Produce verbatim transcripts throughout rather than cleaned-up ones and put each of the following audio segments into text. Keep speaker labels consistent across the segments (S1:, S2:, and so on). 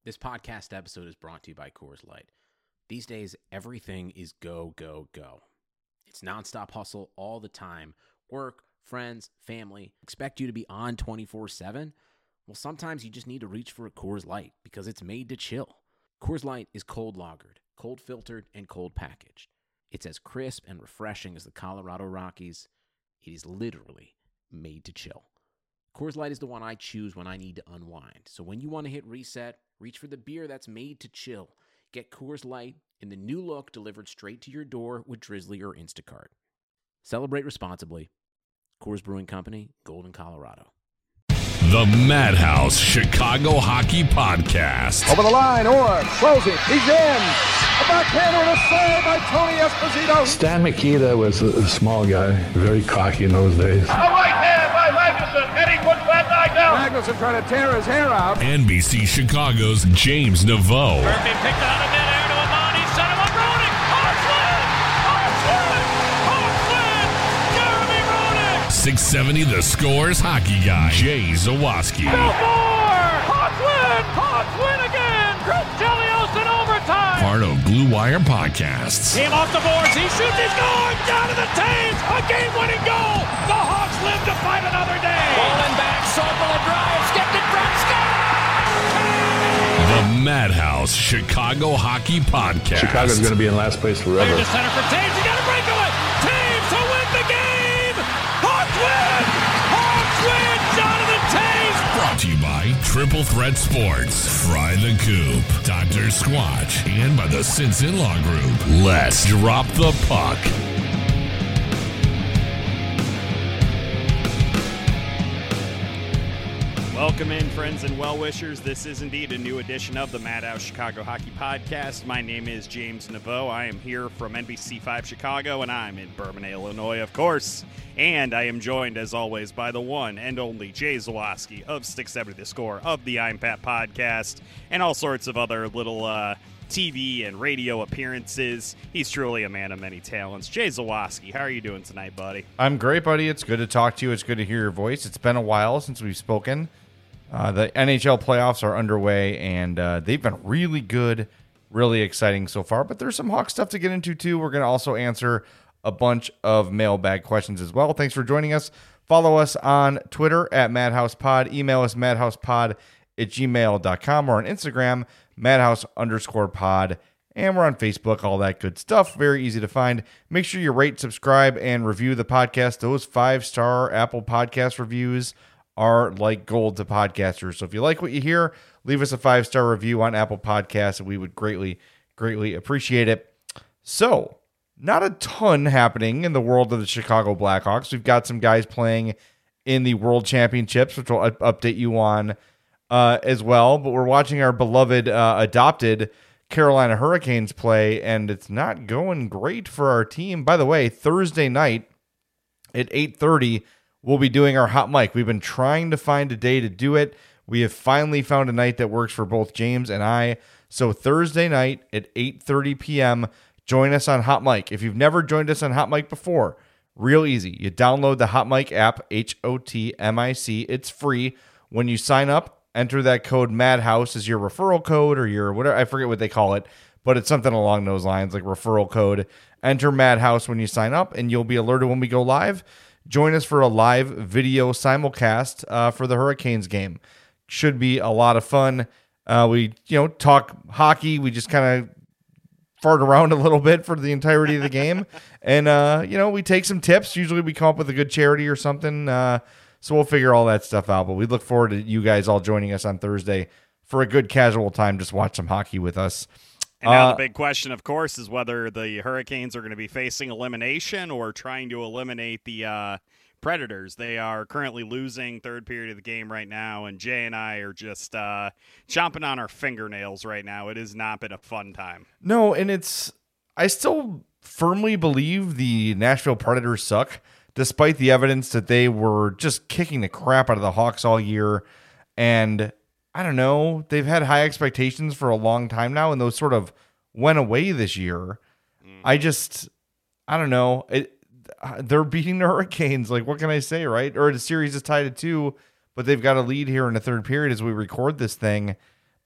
S1: This podcast episode is brought to you by Coors Light. These days, everything is go, go, go. It's nonstop hustle all the time. Work, friends, family expect you to be on twenty-four seven. Well, sometimes you just need to reach for a Coors Light because it's made to chill. Coors Light is cold lagered, cold filtered, and cold packaged. It's as crisp and refreshing as the Colorado Rockies. It is literally made to chill. Coors Light is the one I choose when I need to unwind. So when you want to hit reset, reach for the beer that's made to chill. Get Coors Light in the new look delivered straight to your door with Drizzly or Instacart. Celebrate responsibly. Coors Brewing Company, Golden, Colorado.
S2: The Madhouse Chicago Hockey Podcast.
S3: Over the line, Orr throws it. He's in. A backhander and a save by Tony Esposito.
S4: Stan Mikita was a, a small guy, very cocky in those days.
S5: A right hand by Magnuson, and he puts that guy down.
S3: Magnuson trying to tear his hair out.
S2: N B C Chicago's James Naveau.
S5: Murphy picked out of midair to Amon. He set him up. Roenick. Horsland! Horsland! Horsland! Jeremy Roenick!
S2: six seventy The Score's hockey guy, Jay Zawaski.
S5: Belfort! Hawks win! Hawks win again! Chris Chelios in overtime!
S2: Part of Blue Wire Podcasts.
S5: Came off the boards. He shoots. He scores! Down to the Taves! A game-winning goal! The Hawks live to fight another day! Rolling back. Sorpel a drive. Skipped it. Brett Scott!
S2: The Madhouse Chicago Hockey Podcast.
S4: Chicago's going to be in last place forever.
S5: Clear to center for Taves. He got a breakaway. Taves to win the game! Hawks win! Hawks win! Jonathan Taves!
S2: Brought to you by Triple Threat Sports, Fry the Coop, Doctor Squatch, and by the Simpson Law Group. Let's drop the puck.
S6: Welcome in, friends and well-wishers. This is indeed a new edition of the Madhouse Chicago Hockey Podcast. My name is James Naveau. I am here from N B C five Chicago, and I'm in Bourbon, Illinois, of course. And I am joined, as always, by the one and only Jay Zawaski of six seventy The Score, of the I'm Pat Podcast, and all sorts of other little uh, T V and radio appearances. He's truly a man of many talents. Jay Zawaski, how are you doing tonight, buddy?
S7: I'm great, buddy. It's good to talk to you. It's good to hear your voice. It's been a while since we've spoken. Uh, the N H L playoffs are underway, and uh, they've been really good, really exciting so far. But there's some Hawk stuff to get into, too. We're going to also answer a bunch of mailbag questions as well. Thanks for joining us. Follow us on Twitter at MadhousePod. Email us madhousepod at gmail dot com, or on Instagram, madhouse underscore pod. And we're on Facebook, all that good stuff. Very easy to find. Make sure you rate, subscribe, and review the podcast. Those five-star Apple Podcast reviews are like gold to podcasters. So if you like what you hear, leave us a five-star review on Apple Podcasts, and we would greatly, greatly appreciate it. So, not a ton happening in the world of the Chicago Blackhawks. We've got some guys playing in the World Championships, which we'll update you on uh, as well. But we're watching our beloved uh, adopted Carolina Hurricanes play, and it's not going great for our team. By the way, Thursday night at eight thirty, we'll be doing our hot mic. We've been trying to find a day to do it. We have finally found a night that works for both James and I. So Thursday night at eight thirty p.m., join us on Hot Mic. If you've never joined us on Hot Mic before, real easy. You download the Hot Mic app, H O T M I C. It's free. When you sign up, enter that code MADHOUSE as your referral code or your whatever. I forget what they call it, but it's something along those lines, like referral code. Enter MADHOUSE when you sign up, and you'll be alerted when we go live. Join us for a live video simulcast uh, for the Hurricanes game. Should be a lot of fun. Uh, we, you know, talk hockey. We just kind of fart around a little bit for the entirety of the game. And, uh, you know, we take some tips. Usually we come up with a good charity or something. Uh, so we'll figure all that stuff out. But we look forward to you guys all joining us on Thursday for a good casual time. Just watch some hockey with us.
S6: And now
S7: uh,
S6: the big question, of course, is whether the Hurricanes are going to be facing elimination or trying to eliminate the uh, Predators. They are currently losing third period of the game right now, and Jay and I are just uh, chomping on our fingernails right now. It has not been a fun time.
S7: No, and it's I still firmly believe the Nashville Predators suck, despite the evidence that they were just kicking the crap out of the Hawks all year. And I don't know, they've had high expectations for a long time now, and those sort of went away this year. Mm. I just, I don't know. It, they're beating the Hurricanes. Like, what can I say, right? Or the series is tied at two, but they've got a lead here in the third period as we record this thing.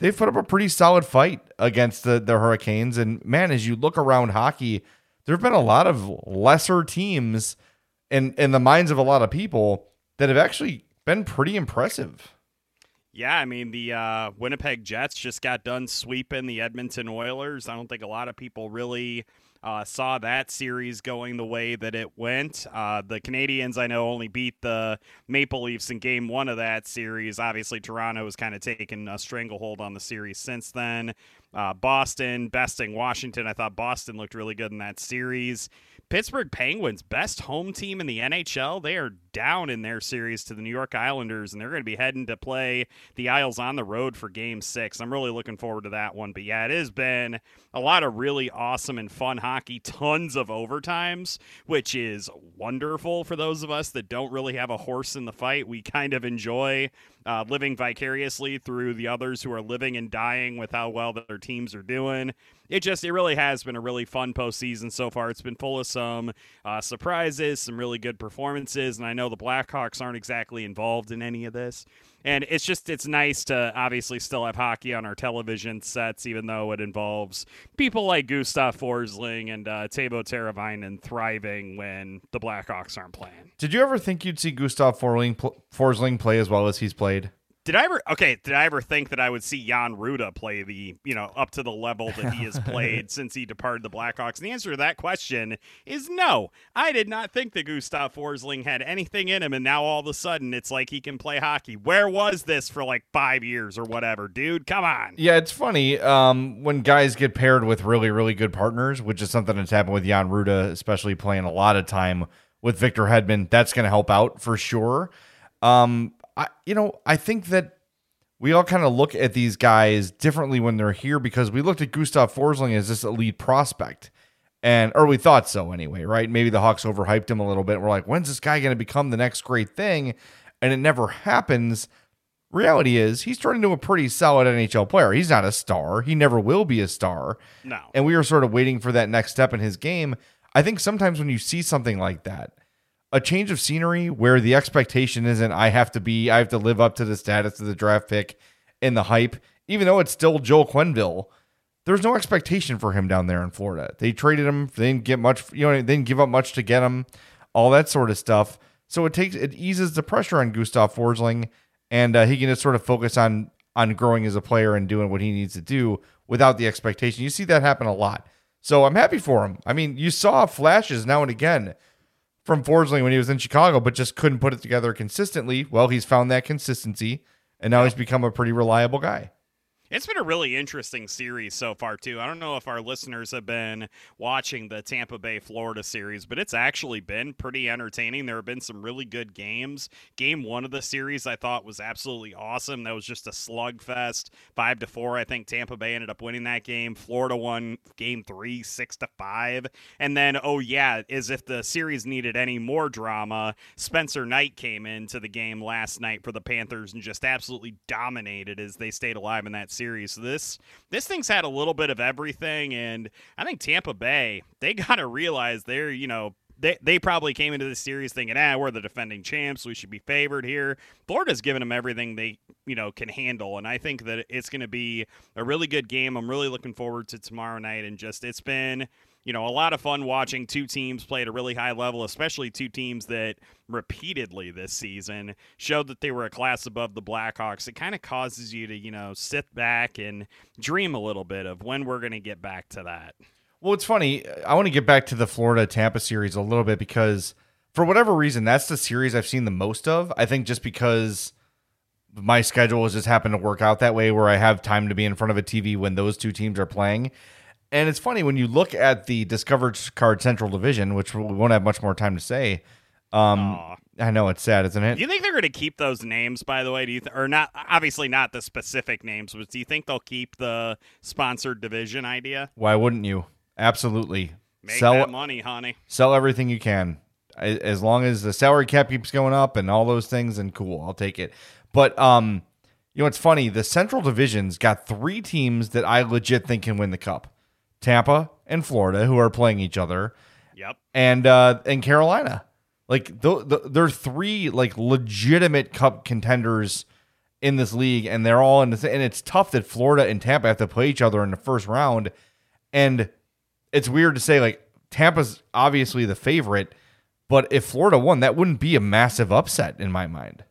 S7: they've put up a pretty solid fight against the, the Hurricanes. And man, as you look around hockey, there have been a lot of lesser teams in, in the minds of a lot of people that have actually been pretty impressive.
S6: Yeah, I mean, the uh, Winnipeg Jets just got done sweeping the Edmonton Oilers. I don't think a lot of people really uh, saw that series going the way that it went. Uh, the Canadians, I know, only beat the Maple Leafs in game one of that series. Obviously, Toronto has kind of taken a stranglehold on the series since then. Uh, Boston besting Washington. I thought Boston looked really good in that series. Pittsburgh Penguins, best home team in the N H L. They are down in their series to the New York Islanders, and they're going to be heading to play the Isles on the road for game six. I'm really looking forward to that one. But yeah, it has been a lot of really awesome and fun hockey, tons of overtimes, which is wonderful for those of us that don't really have a horse in the fight. We kind of enjoy uh, living vicariously through the others who are living and dying with how well their teams are doing. It just, it really has been a really fun postseason so far. It's been full of some uh, surprises, some really good performances, and I know the Blackhawks aren't exactly involved in any of this. And it's just, it's nice to obviously still have hockey on our television sets, even though it involves people like Gustav Forsling and uh, Teuvo Teravainen thriving when the Blackhawks aren't playing.
S7: Did you ever think you'd see Gustav Forsling, Forsling play as well as he's played?
S6: Did I ever, okay, did I ever think that I would see Jan Ruda play the, you know, up to the level that he has played since he departed the Blackhawks? And the answer to that question is no. I did not think that Gustav Forsling had anything in him, and now all of a sudden it's like he can play hockey. Where was this for like five years or whatever, dude? Come on.
S7: Yeah, it's funny um, when guys get paired with really, really good partners, which is something that's happened with Jan Ruda, especially playing a lot of time with Victor Hedman. That's going to help out for sure. Um I, you know, I think that we all kind of look at these guys differently when they're here because we looked at Gustav Forsling as this elite prospect, and or we thought so anyway, right? Maybe the Hawks overhyped him a little bit. We're like, when's this guy going to become the next great thing? And it never happens. Reality is he's turned into a pretty solid N H L player. He's not a star. He never will be a star.
S6: No.
S7: And we were sort of waiting for that next step in his game. I think sometimes when you see something like that, a change of scenery where the expectation isn't I have to be, I have to live up to the status of the draft pick and the hype, even though it's still Joel Quenneville, there's no expectation for him down there in Florida. They traded him. They didn't get much, you know, they didn't give up much to get him, all that sort of stuff. So it takes, it eases the pressure on Gustav Forsling, and uh, he can just sort of focus on, on growing as a player and doing what he needs to do without the expectation. You see that happen a lot. So I'm happy for him. I mean, you saw flashes now and again from Forsling when he was in Chicago, but just couldn't put it together consistently. Well, he's found that consistency, and now he's become a pretty reliable guy.
S6: It's been a really interesting series so far, too. I don't know if our listeners have been watching the Tampa Bay, Florida series, but it's actually been pretty entertaining. There have been some really good games. Game one of the series I thought was absolutely awesome. That was just a slugfest. Five to four, I think Tampa Bay ended up winning that game. Florida won game three, six to five. And then, oh yeah, as if the series needed any more drama, Spencer Knight came into the game last night for the Panthers and just absolutely dominated as they stayed alive in that series. Series. So this this thing's had a little bit of everything, and I think Tampa Bay, they got to realize they're, you know, they they probably came into this series thinking, ah, we're the defending champs, we should be favored here. Florida's given them everything they, you know, can handle, and I think that it's going to be a really good game. I'm really looking forward to tomorrow night, and just it's been, you know, a lot of fun watching two teams play at a really high level, especially two teams that repeatedly this season showed that they were a class above the Blackhawks. It kind of causes you to, you know, sit back and dream a little bit of when we're going to get back to that.
S7: Well, it's funny. I want to get back to the Florida-Tampa series a little bit because for whatever reason, that's the series I've seen the most of. I think just because my schedule has just happened to work out that way where I have time to be in front of a T V when those two teams are playing. And it's funny when you look at the Discovery Card Central Division, which we won't have much more time to say. Um, I know it's sad, isn't it?
S6: Do you think they're going to keep those names, by the way? Do you th- or not? Obviously, not the specific names, but do you think they'll keep the sponsored division idea?
S7: Why wouldn't you? Absolutely.
S6: Make
S7: sell
S6: that money, honey.
S7: Sell everything you can, as long as the salary cap keeps going up and all those things. And cool, I'll take it. But um, you know, it's funny. The Central Division's got three teams that I legit think can win the Cup. Tampa and Florida, who are playing each other.
S6: Yep.
S7: And uh, and Carolina. Like, the, the, they're three, like, legitimate Cup contenders in this league, and they're all in the and it's tough that Florida and Tampa have to play each other in the first round. And it's weird to say, like, Tampa's obviously the favorite, but if Florida won, that wouldn't be a massive upset in my mind.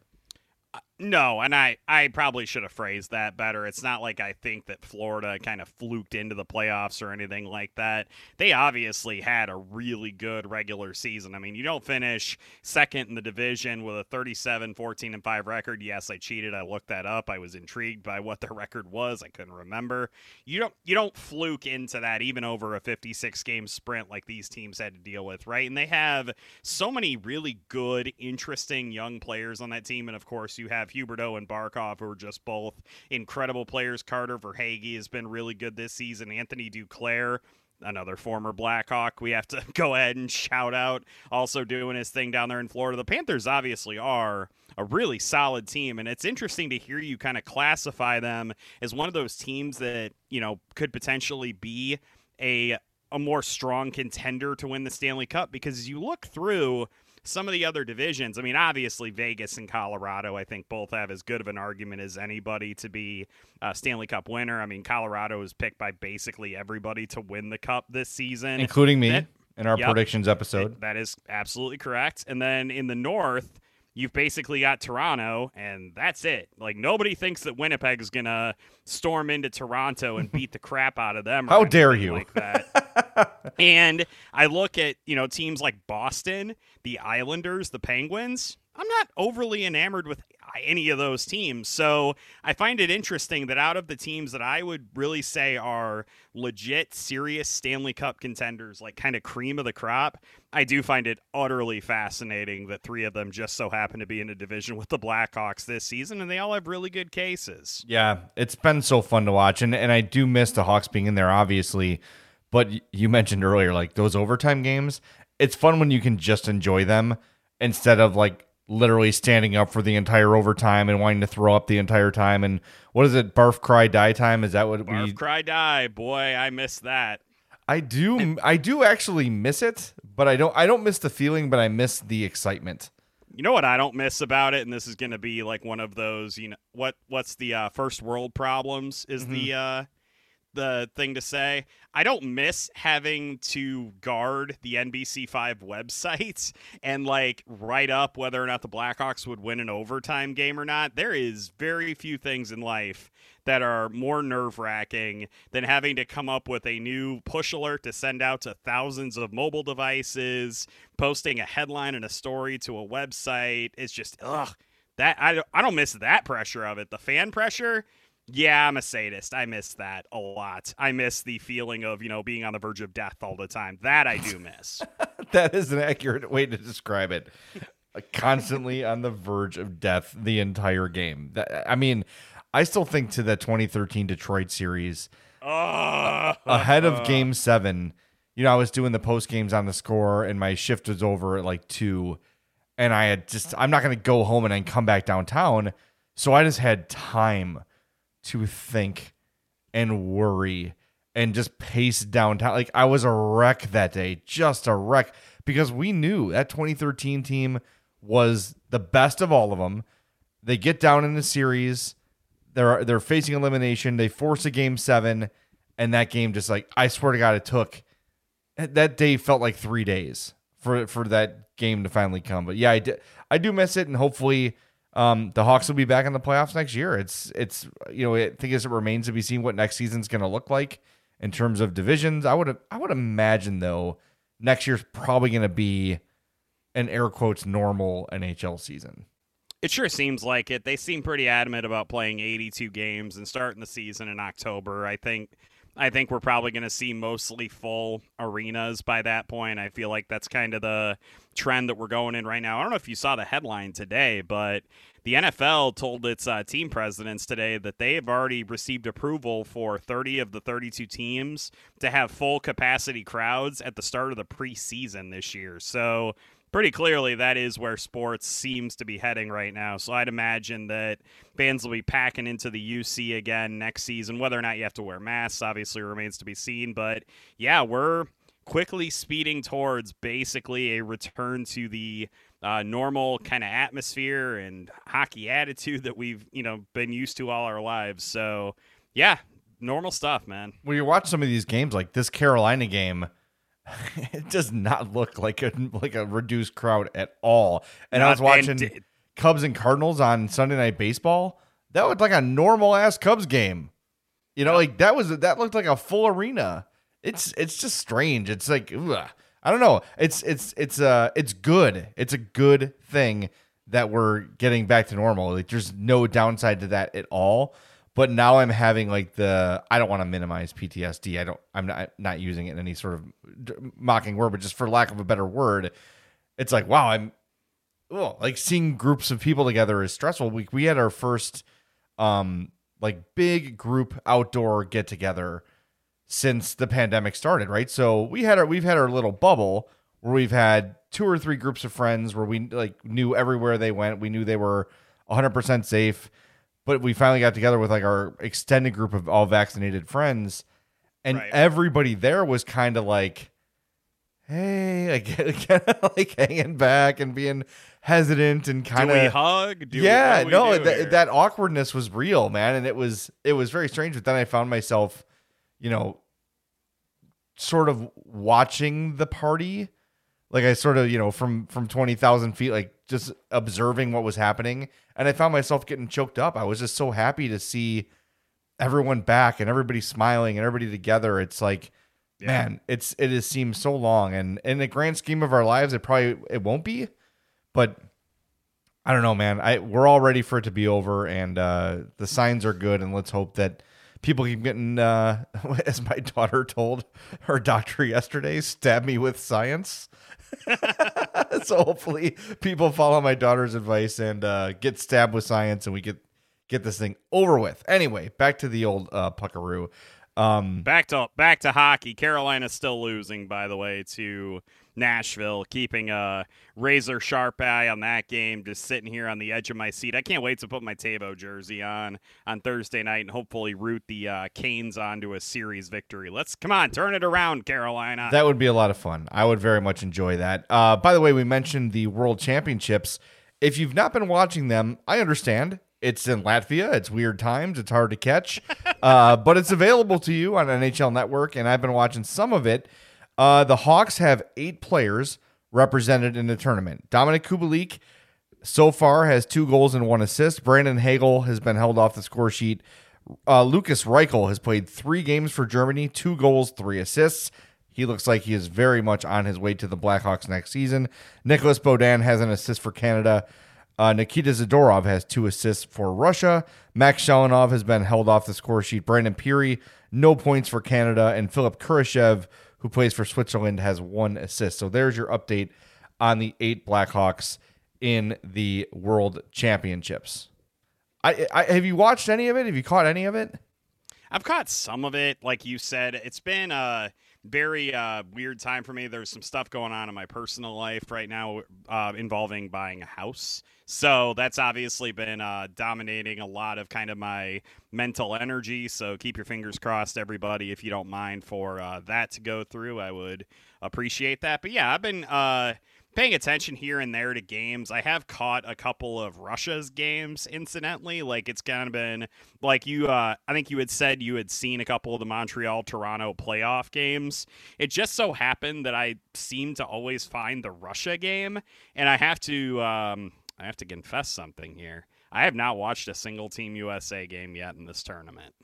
S6: No, and I, I probably should have phrased that better. It's not like I think that Florida kind of fluked into the playoffs or anything like that. They obviously had a really good regular season. I mean, you don't finish second in the division with a thirty-seven, fourteen, and five record. Yes, I cheated. I looked that up. I was intrigued by what their record was. I couldn't remember. You don't you don't fluke into that even over a fifty-six game sprint like these teams had to deal with, right? And they have so many really good, interesting young players on that team. And of course, you have Huberdeau and Barkov, who are just both incredible players. Carter Verhaeghe has been really good this season. Anthony Duclair, another former Blackhawk, we have to go ahead and shout out, also doing his thing down there in Florida. The Panthers obviously are a really solid team, and it's interesting to hear you kind of classify them as one of those teams that, you know, could potentially be a a more strong contender to win the Stanley Cup, because as you look through some of the other divisions, I mean, obviously Vegas and Colorado, I think both have as good of an argument as anybody to be a Stanley Cup winner. I mean, Colorado is picked by basically everybody to win the Cup this season.
S7: Including me
S6: that,
S7: in our
S6: yep,
S7: predictions episode.
S6: It, that is absolutely correct. And then in the North, you've basically got Toronto, and that's it. Like, nobody thinks that Winnipeg is going to storm into Toronto and beat the crap out of them.
S7: How dare you?
S6: Like that. And I look at, you know, teams like Boston, the Islanders, the Penguins. I'm not overly enamored with any of those teams. So I find it interesting that out of the teams that I would really say are legit, serious Stanley Cup contenders, like kind of cream of the crop, I do find it utterly fascinating that three of them just so happen to be in a division with the Blackhawks this season, and they all have really good cases.
S7: Yeah, it's been so fun to watch, and, and I do miss the Hawks being in there, obviously. But you mentioned earlier, like, those overtime games, it's fun when you can just enjoy them instead of, like, literally standing up for the entire overtime and wanting to throw up the entire time. And what is it, barf, cry, die time? Is that what
S6: barf,
S7: we...
S6: Barf, cry, die. Boy, I miss that.
S7: I do I do actually miss it, but I don't I don't miss the feeling, but I miss the excitement.
S6: You know what I don't miss about it, and this is going to be like one of those, you know, what what's the uh, first world problems is mm-hmm. the uh the thing to say. I don't miss having to guard the N B C five websites and like write up whether or not the Blackhawks would win an overtime game or not. There is very few things in life that are more nerve-wracking than having to come up with a new push alert to send out to thousands of mobile devices, posting a headline and a story to a website. It's just, ugh, that I, I don't miss that pressure of it. The fan pressure, yeah, I'm a sadist. I miss that a lot. I miss the feeling of, you know, being on the verge of death all the time. That I do miss.
S7: That is an accurate way to describe it. Constantly on the verge of death the entire game. That, I mean, I still think to the twenty thirteen Detroit series, uh, ahead of Game Seven. You know, I was doing the post games on the Score, and my shift was over at like two, and I had just I'm not going to go home and then come back downtown, so I just had time to think and worry and just pace downtown. Like, I was a wreck that day, just a wreck, because we knew that twenty thirteen team was the best of all of them. They get down in the series. They're they're facing elimination. They force a game seven, and that game just, like, I swear to God, it took that day felt like three days for for that game to finally come. But yeah, I do, I do miss it, and hopefully um, the Hawks will be back in the playoffs next year. It's it's you know I think as it remains to be seen what next season's going to look like in terms of divisions. I would I would imagine though next year's probably going to be an air quotes normal N H L season.
S6: It sure seems like it. They seem pretty adamant about playing eighty-two games and starting the season in October. I think I think we're probably going to see mostly full arenas by that point. I feel like that's kind of the trend that we're going in right now. I don't know if you saw the headline today, but the N F L told its uh, team presidents today that they have already received approval for thirty of the thirty-two teams to have full capacity crowds at the start of the preseason this year. So pretty clearly, that is where sports seems to be heading right now. So I'd imagine that fans will be packing into the U C again next season. Whether or not you have to wear masks obviously remains to be seen. But yeah, we're quickly speeding towards basically a return to the uh, normal kind of atmosphere and hockey attitude that we've, you know, been used to all our lives. So, yeah, normal stuff, man.
S7: When you watch some of these games, like this Carolina game, it does not look like a like a reduced crowd at all. And not, I was watching d- Cubs and Cardinals on Sunday Night Baseball. That looked like a normal ass Cubs game. You know, like that was that looked like a full arena. It's it's just strange. It's like ugh. I don't know. It's it's it's uh it's good. It's a good thing that we're getting back to normal. Like there's no downside to that at all. But now I'm having like the I don't want to minimize P T S D. I don't I'm not not using it in any sort of mocking word, but just for lack of a better word, it's like wow, I'm oh, like seeing groups of people together is stressful. We we had our first um like big group outdoor get together since the pandemic started, right? So we had our we've had our little bubble where we've had two or three groups of friends where we like knew everywhere they went. We knew they were one hundred percent safe, but we finally got together with like our extended group of all vaccinated friends, and right. everybody there was kind of like, hey, like, kind of like hanging back and being hesitant and kind of
S6: do we hug? Do
S7: yeah,
S6: we,
S7: no,
S6: do
S7: th- that awkwardness was real, man, and it was it was very strange. But then I found myself, you know, sort of watching the party, like I sort of, you know, from from twenty thousand feet, like just observing what was happening, and I found myself getting choked up. I was just so happy to see everyone back and everybody smiling and everybody together. It's like, yeah. man, it's it has seemed so long, and in the grand scheme of our lives, it probably it won't be. But I don't know, man. I we're all ready for it to be over, and uh, the signs are good. And let's hope that people keep getting, uh, as my daughter told her doctor yesterday, stab me with science. So hopefully people follow my daughter's advice and uh, get stabbed with science, and we get get this thing over with. Anyway, back to the old uh, Puckaroo. Um,
S6: back to back to hockey. Carolina's still losing, by the way, to Nashville, keeping a razor sharp eye on that game, just sitting here on the edge of my seat. I can't wait to put my Tebow jersey on on Thursday night and hopefully root the uh, Canes onto a series victory. Let's come on, turn it around, Carolina.
S7: That would be a lot of fun. I would very much enjoy that. Uh, by the way, we mentioned the World Championships. If you've not been watching them, I understand. It's in Latvia. It's weird times. It's hard to catch, uh, but it's available to you on N H L Network, and I've been watching some of it. Uh, the Hawks have eight players represented in the tournament. Dominik Kubalik so far has two goals and one assist. Brandon Hagel has been held off the score sheet. Uh, Lucas Reichel has played three games for Germany, two goals, three assists. He looks like he is very much on his way to the Blackhawks next season. Nicholas Beaudin has an assist for Canada. Uh, Nikita Zadorov has two assists for Russia. Max Shelanov has been held off the score sheet. Brandon Peary, no points for Canada. And Philip Kurashev, who plays for Switzerland, has one assist. So there's your update on the eight Blackhawks in the World Championships. I, I have you watched any of it? Have you caught any of it?
S6: I've caught some of it. Like you said, it's been a very uh, weird time for me. There's some stuff going on in my personal life right now uh, involving buying a house. So that's obviously been uh, dominating a lot of kind of my mental energy. So keep your fingers crossed, everybody, if you don't mind for uh, that to go through. I would appreciate that. But yeah, I've been uh, paying attention here and there to games. I have caught a couple of Russia's games, incidentally. Like it's kind of been like you, uh, I think you had said you had seen a couple of the Montreal-Toronto playoff games. It just so happened that I seem to always find the Russia game, and I have to, um, I have to confess something here. I have not watched a single Team U S A game yet in this tournament.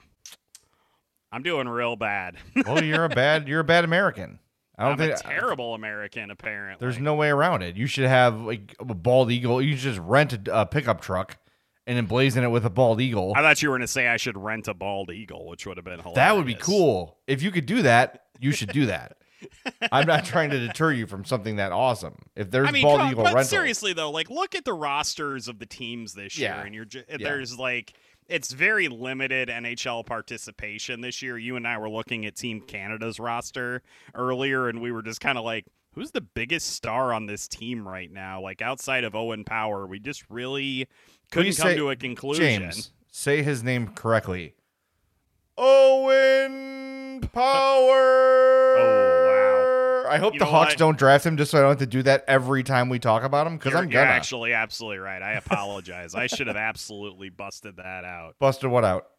S6: I'm doing real bad.
S7: Well, you're a bad, you're a bad American. I don't
S6: I'm
S7: think
S6: a terrible American, apparently.
S7: There's no way around it. You should have like a bald eagle. You should just rent a, a pickup truck and emblazon it with a bald eagle.
S6: I thought you were going to say I should rent a bald eagle, which would have been hilarious.
S7: That would be cool. If you could do that, you should do that. I'm not trying to deter you from something that awesome. If there's
S6: I mean,
S7: bald
S6: come,
S7: eagle
S6: but
S7: rental,
S6: seriously though, like look at the rosters of the teams this
S7: Yeah.
S6: year, and you're just,
S7: Yeah.
S6: there's like it's very limited N H L participation this year. You and I were looking at Team Canada's roster earlier, and we were just kind of like, who's the biggest star on this team right now? Like outside of Owen Power, we just really couldn't come
S7: say,
S6: to a conclusion.
S7: James, say his name correctly. Owen Power.
S6: Oh, wow.
S7: I I hope
S6: You
S7: the
S6: know
S7: Hawks
S6: what?
S7: don't draft him just so I don't have to do that every time we talk about him, because
S6: You're,
S7: I'm
S6: you're
S7: gonna.
S6: actually absolutely right. I apologize. I should have absolutely busted that out.
S7: Busted what out?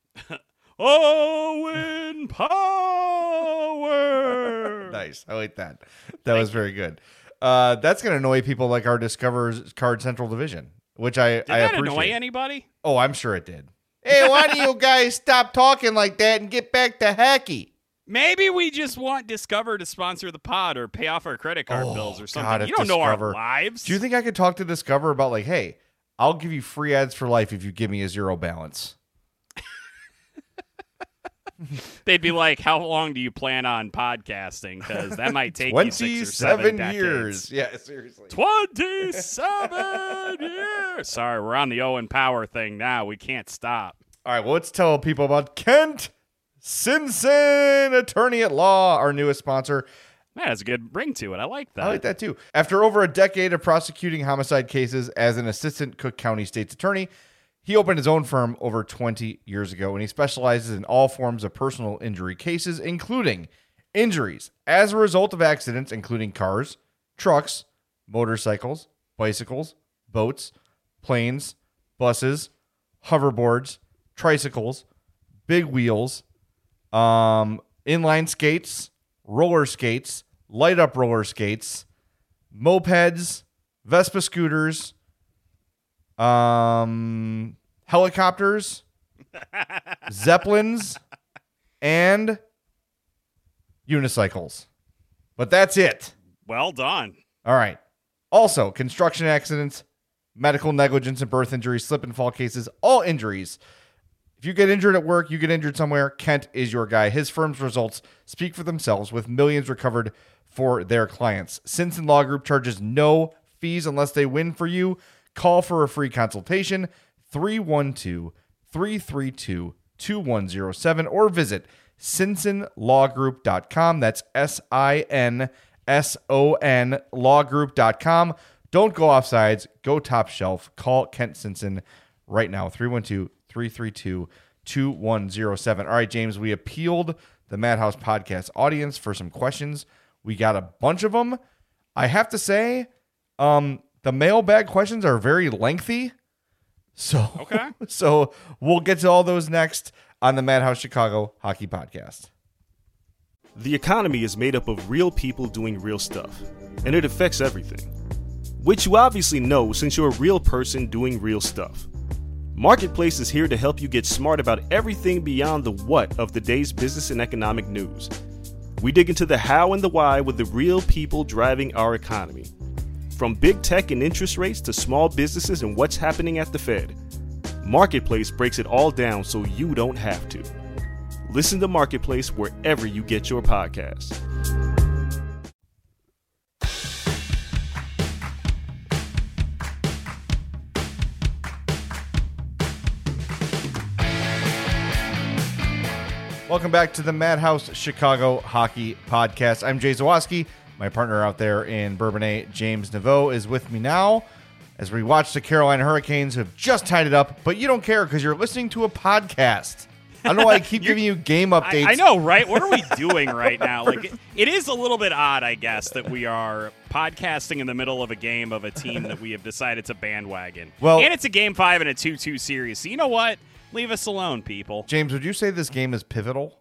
S6: Owen Power.
S7: Nice. I like that. That was very good. Uh, that's going to annoy people like our Discover's Card Central division, which I,
S6: Did
S7: I
S6: that
S7: appreciate.
S6: annoy anybody?
S7: Oh, I'm sure it did. Hey, why do you guys stop talking like that and get back to hockey?
S6: Maybe we just want Discover to sponsor the pod or pay off our credit card
S7: Oh,
S6: bills or something.
S7: God, if
S6: you don't know
S7: Discover-
S6: our lives.
S7: Do you think I could talk to Discover about like, hey, I'll give you free ads for life if you give me a zero balance?
S6: They'd be like, how long do you plan on podcasting? Because that might take you six or seven
S7: twenty-seven
S6: decades.
S7: years. Yeah, seriously.
S6: twenty-seven years. Sorry, we're on the Owen Power thing now. We can't stop.
S7: All right, well, let's tell people about Kent Simpson, attorney at law, our newest sponsor.
S6: That has a good ring to it. I like that.
S7: I like that too. After over a decade of prosecuting homicide cases as an assistant Cook County State's attorney, he opened his own firm over twenty years ago, and he specializes in all forms of personal injury cases, including injuries as a result of accidents, including cars, trucks, motorcycles, bicycles, boats, planes, buses, hoverboards, tricycles, big wheels, um, inline skates, roller skates, light up roller skates, mopeds, Vespa scooters, um, helicopters, zeppelins, and unicycles. But that's it.
S6: Well done.
S7: All right. Also, construction accidents, medical negligence and birth injuries, slip and fall cases, all injuries. If you get injured at work, you get injured somewhere, Kent is your guy. His firm's results speak for themselves with millions recovered for their clients. Simpson Law Group charges no fees unless they win for you. Call for a free consultation, three one two, three three two, two one zero seven, or visit Sinson Law Group dot com. That's S I N S O N law group dot com. Don't go off sides. Go top shelf. Call Kent Simpson right now, three one two, three three two, two one zero seven. All right, James, we appealed the Madhouse Podcast audience for some questions. We got a bunch of them. I have to say, um, the mailbag questions are very lengthy. So,
S6: Okay.
S7: so we'll get to all those next on the Madhouse Chicago Hockey Podcast.
S8: The economy is made up of real people doing real stuff, and it affects everything. Which you obviously know since you're a real person doing real stuff. Marketplace is here to help you get smart about everything beyond the what of the day's business and economic news. We dig into the how and the why with the real people driving our economy. From big tech and interest rates to small businesses and what's happening at the Fed, Marketplace breaks it all down so you don't have to. Listen to Marketplace wherever you get your podcasts.
S7: Welcome back to the Madhouse Chicago Hockey Podcast. I'm Jay Zawoski. My partner out there in Bourbonnais, James Naveau, is with me now as we watch the Carolina Hurricanes, who have just tied it up, but you don't care because you're listening to a podcast. I don't know why I keep giving you game updates.
S6: I, I know, right? What are we doing right now? Like, it, it is a little bit odd, I guess, that we are podcasting in the middle of a game of a team that we have decided to bandwagon.
S7: Well-
S6: and it's a game five and a two two series. So you know what? Leave us alone, people.
S7: James, would you say this game is pivotal?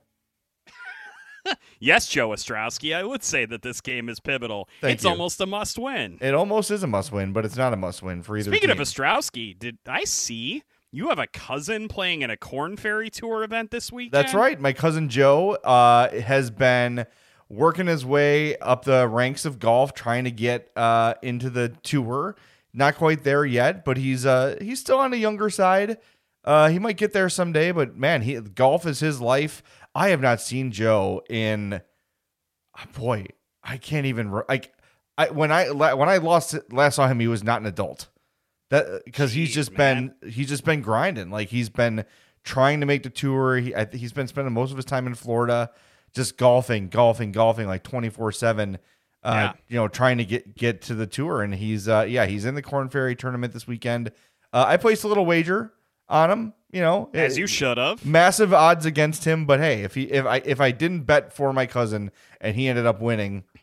S6: Yes, Joe Ostrowski, I would say that this game is pivotal.
S7: Thank
S6: it's
S7: you.
S6: almost a must-win.
S7: It almost is a must-win, but it's not a must-win for either
S6: Speaking
S7: team.
S6: of Ostrowski, did I see you have a cousin playing in a Corn Ferry Tour event this weekend?
S7: That's right. My cousin Joe uh, has been working his way up the ranks of golf, trying to get uh, into the tour. Not quite there yet, but he's uh, he's still on the younger side. Uh, he might get there someday, but man, he golf is his life. I have not seen Joe in, boy, I can't even like. I when I when I lost last saw him, he was not an adult. That because he's
S6: Jeez,
S7: just
S6: man.
S7: been he's just been grinding. Like he's been trying to make the tour. He I, he's been spending most of his time in Florida, just golfing, golfing, golfing, like twenty four seven. Uh,
S6: Yeah.
S7: you know, trying to get get to the tour, and he's uh, yeah, he's in the Corn Ferry tournament this weekend. Uh, I placed a little wager on him. You know,
S6: As
S7: it-
S6: you should have.
S7: massive odds against him, but hey, if he if I if I didn't bet for my cousin and he ended up winning,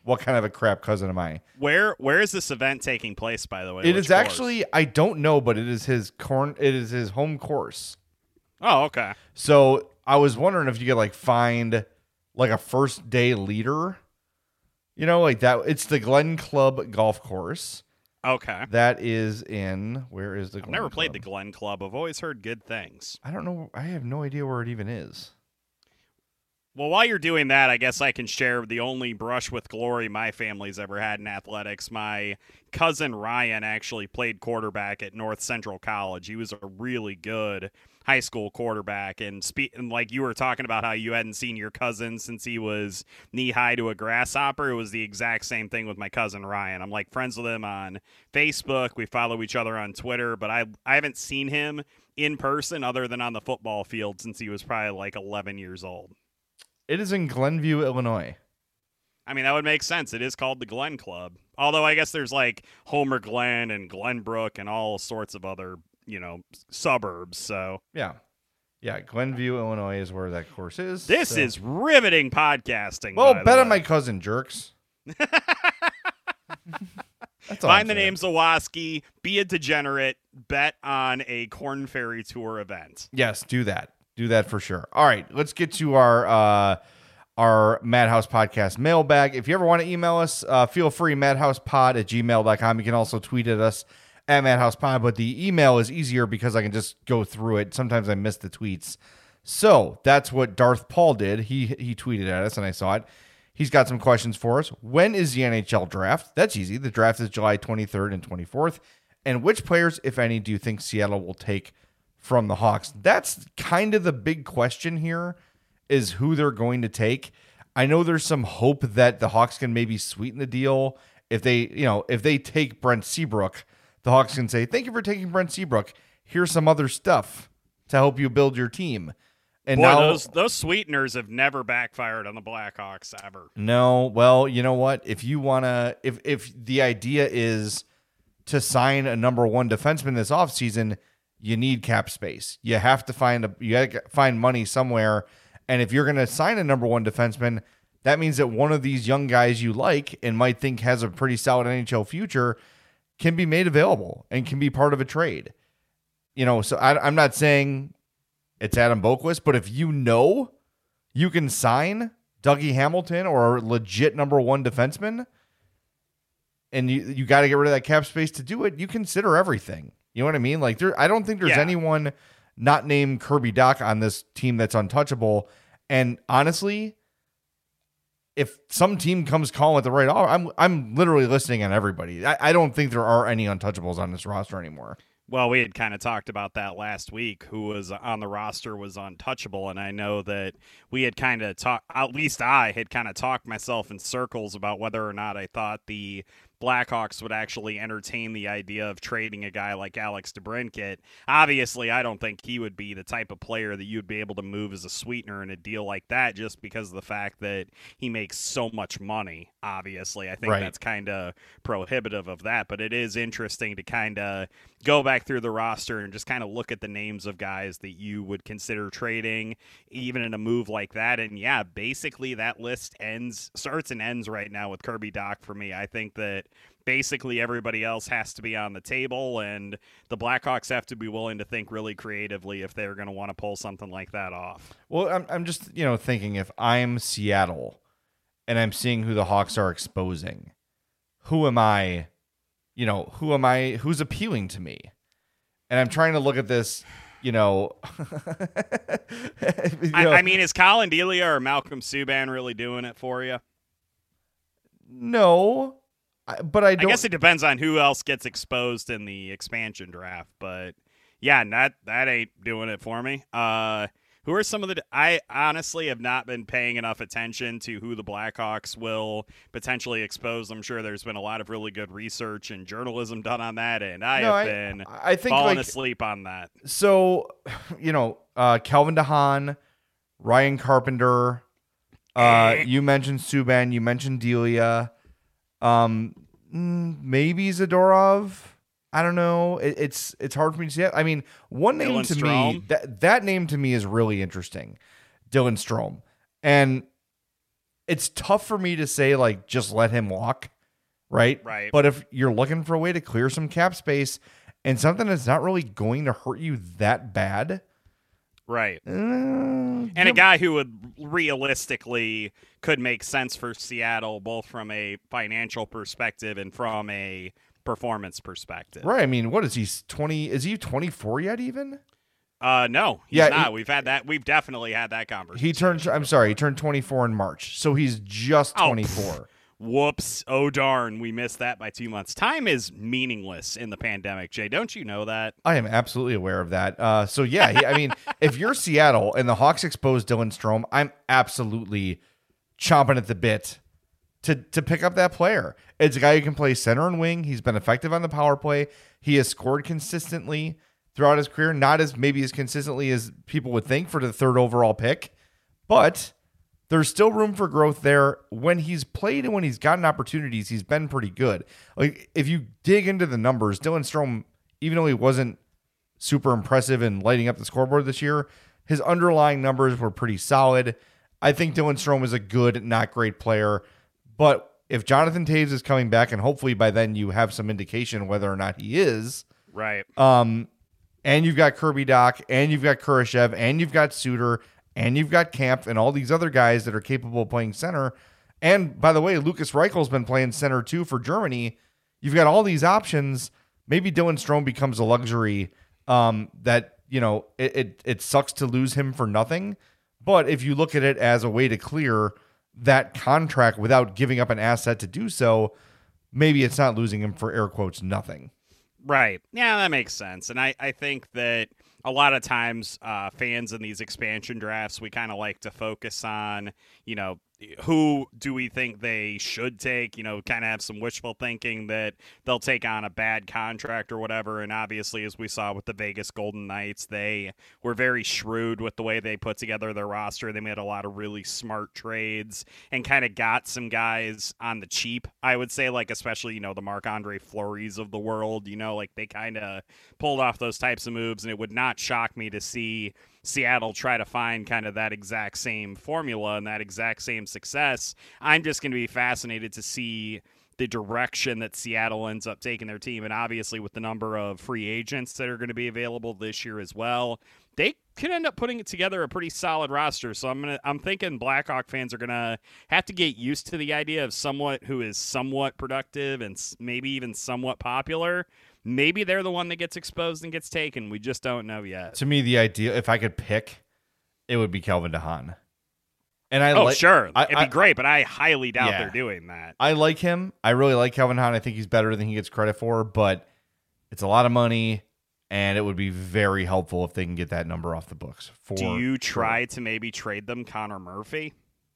S7: what kind of a crap cousin am I?
S6: Where where is this event taking place, by the way?
S7: It
S6: Which
S7: is
S6: course?
S7: actually, I don't know, but it is his corn. It is his home course.
S6: Oh, okay.
S7: So I was wondering if you could like find like a first day leader, you know, like that. It's the Glen Club Golf Course.
S6: Okay.
S7: That is in, where is the
S6: I've
S7: Glen
S6: never
S7: Club?
S6: played the Glen Club. I've always heard good things.
S7: I don't know. I have no idea where it even is.
S6: Well, while you're doing that, I guess I can share the only brush with glory my family's ever had in athletics. My cousin Ryan actually played quarterback at North Central College. He was a really good high school quarterback. And, spe- and like you were talking about how you hadn't seen your cousin since he was knee-high to a grasshopper, it was the exact same thing with my cousin Ryan. I'm like friends with him on Facebook. We follow each other on Twitter, but I, I haven't seen him in person other than on the football field since he was probably like eleven years old.
S7: It is in Glenview, Illinois.
S6: I mean, that would make sense. It is called the Glen Club. Although I guess there's like Homer Glen and Glenbrook and all sorts of other, you know, suburbs. So
S7: Yeah. Yeah. Glenview, Illinois is where that course is.
S6: this
S7: so.
S6: is riveting podcasting.
S7: Well,
S6: by the
S7: bet on
S6: way.
S7: my cousin, jerks. That's all
S6: Find
S7: I'm
S6: the
S7: saying.
S6: name Zawoski, be a degenerate, bet on a Corn Ferry Tour event.
S7: Yes, do that. Do that for sure. All right, let's get to our uh, our Madhouse Podcast mailbag. If you ever want to email us, uh, feel free, madhousepod at gmail dot com. You can also tweet at us at madhousepod, but the email is easier because I can just go through it. Sometimes I miss the tweets. So that's what Darth Paul did. He he tweeted at us, and I saw it. He's got some questions for us. When is the N H L draft? That's easy. The draft is July twenty-third and twenty-fourth. And which players, if any, do you think Seattle will take from the Hawks? That's kind of the big question here, is who they're going to take. I know there's some hope that the Hawks can maybe sweeten the deal. If they, you know, if they take Brent Seabrook, the Hawks can say, thank you for taking Brent Seabrook. Here's some other stuff to help you build your team. And
S6: Boy,
S7: now
S6: those those sweeteners have never backfired on the Blackhawks ever.
S7: No, well, you know what? If you want to, if if the idea is to sign a number one defenseman this offseason, you need cap space. You have to find a you got to find money somewhere. And if you're going to sign a number one defenseman, that means that one of these young guys you like and might think has a pretty solid N H L future can be made available and can be part of a trade. You know, so I, I'm not saying it's Adam Boquist, but if you know you can sign Dougie Hamilton or a legit number one defenseman, and you you got to get rid of that cap space to do it, you consider everything. You know what I mean? Like, there, I don't think there's
S6: Yeah.
S7: anyone not named Kirby Dach on this team that's untouchable. And honestly, if some team comes calling with the right offer, I'm I'm literally listening on everybody. I, I don't think there are any untouchables on this roster anymore.
S6: Well, we had kind of talked about that last week. Who was on the roster was untouchable, and I know that we had kind of talked, at least I had kind of talked myself in circles about whether or not I thought the Blackhawks would actually entertain the idea of trading a guy like Alex DeBrincat. Obviously, I don't think he would be the type of player that you'd be able to move as a sweetener in a deal like that, just because of the fact that he makes so much money. Obviously, I think
S7: Right.
S6: that's kind of prohibitive of that, but it is interesting to kind of go back through the roster and just kind of look at the names of guys that you would consider trading, even in a move like that. And yeah, basically that list ends, starts and ends right now with Kirby Dach for me. I think that basically everybody else has to be on the table, and the Blackhawks have to be willing to think really creatively if they're going to want to pull something like that off.
S7: Well, I'm I'm just, you know, thinking if I'm Seattle and I'm seeing who the Hawks are exposing, who am I, you know, who am I, who's appealing to me? And I'm trying to look at this, you know. you
S6: I,
S7: know,
S6: I mean, is Colin Delia or Malcolm Subban really doing it for you?
S7: no, I- but I
S6: I
S7: don't.
S6: guess it depends on who else gets exposed in the expansion draft, but yeah, that that ain't doing it for me. Uh, who are some of the? I honestly have not been paying enough attention to who the Blackhawks will potentially expose. I'm sure there's been a lot of really good research and journalism done on that, and I
S7: No,
S6: have
S7: I-
S6: been
S7: I think,
S6: falling
S7: like-
S6: asleep on that.
S7: So, you know, uh, Calvin DeHaan, Ryan Carpenter, uh, you mentioned Subban, you mentioned Delia, um, mm, maybe Zadorov. I don't know. It, it's it's hard for me to see. I mean, one name
S6: Dylan
S7: to me
S6: Strome?
S7: that that name to me is really interesting, Dylan Strome, and it's tough for me to say, like, just let him walk, right?
S6: Right.
S7: But if you're looking for a way to clear some cap space and something that's not really going to hurt you that bad.
S6: Right.
S7: Uh,
S6: and
S7: yeah.
S6: a guy who would realistically could make sense for Seattle, both from a financial perspective and from a performance perspective.
S7: Right. I mean, what is he, twenty? Is he twenty-four yet even?
S6: Uh, no, he's
S7: Yeah,
S6: not.
S7: he-
S6: We've had that. We've definitely had that conversation.
S7: He turned, I'm sorry, he turned twenty-four in March. So he's just
S6: Oh,
S7: twenty-four.
S6: Whoops. Oh, darn. We missed that by two months. Time is meaningless in the pandemic, Jay. Don't you know that?
S7: I am absolutely aware of that. Uh, so, yeah, he, I mean, if you're Seattle and the Hawks expose Dylan Strome, I'm absolutely chomping at the bit to, to pick up that player. It's a guy who can play center and wing. He's been effective on the power play. He has scored consistently throughout his career, not as maybe as consistently as people would think for the third overall pick, but there's still room for growth there. When he's played and when he's gotten opportunities, he's been pretty good. Like, if you dig into the numbers, Dylan Strome, even though he wasn't super impressive in lighting up the scoreboard this year, his underlying numbers were pretty solid. I think Dylan Strome is a good, not great player, but if Jonathan Toews is coming back, and hopefully by then you have some indication whether or not he is,
S6: right?
S7: Um, and you've got Kirby Doc, and you've got Kurashev, and you've got Suter, and you've got Camp, and all these other guys that are capable of playing center. And by the way, Lucas Reichel's been playing center too for Germany. You've got all these options. Maybe Dylan Strome becomes a luxury. Um, that you know, it, it it sucks to lose him for nothing. But if you look at it as a way to clear that contract without giving up an asset to do so, maybe it's not losing him for air quotes nothing.
S6: Right. Yeah, that makes sense. And I, I think that a lot of times uh, fans in these expansion drafts, we kind of like to focus on, you know, who do we think they should take, you know, kind of have some wishful thinking that they'll take on a bad contract or whatever. And obviously, as we saw with the Vegas Golden Knights, they were very shrewd with the way they put together their roster. They made a lot of really smart trades and kind of got some guys on the cheap, I would say, like especially, you know, the Marc-Andre Fleury's of the world, you know, like they kind of pulled off those types of moves. And it would not shock me to see Seattle try to find kind of that exact same formula and that exact same success. I'm just going to be fascinated to see the direction that Seattle ends up taking their team. And obviously with the number of free agents that are going to be available this year as well, they could end up putting together a pretty solid roster. So I'm going to, I'm thinking Blackhawk fans are going to have to get used to the idea of someone who is somewhat productive and maybe even somewhat popular. Maybe they're the one that gets exposed and gets taken. We just don't know yet.
S7: To me, the idea, if I could pick, it would be Kelvin DeHaan. And I
S6: oh,
S7: like,
S6: sure.
S7: I,
S6: It'd
S7: I,
S6: be great, but I highly doubt
S7: yeah.
S6: they're doing that.
S7: I like him. I really like Kelvin DeHaan. I think he's better than he gets credit for, but it's a lot of money, and it would be very helpful if they can get that number off the books. For
S6: Do you try
S7: sure.
S6: to maybe trade them Connor Murphy?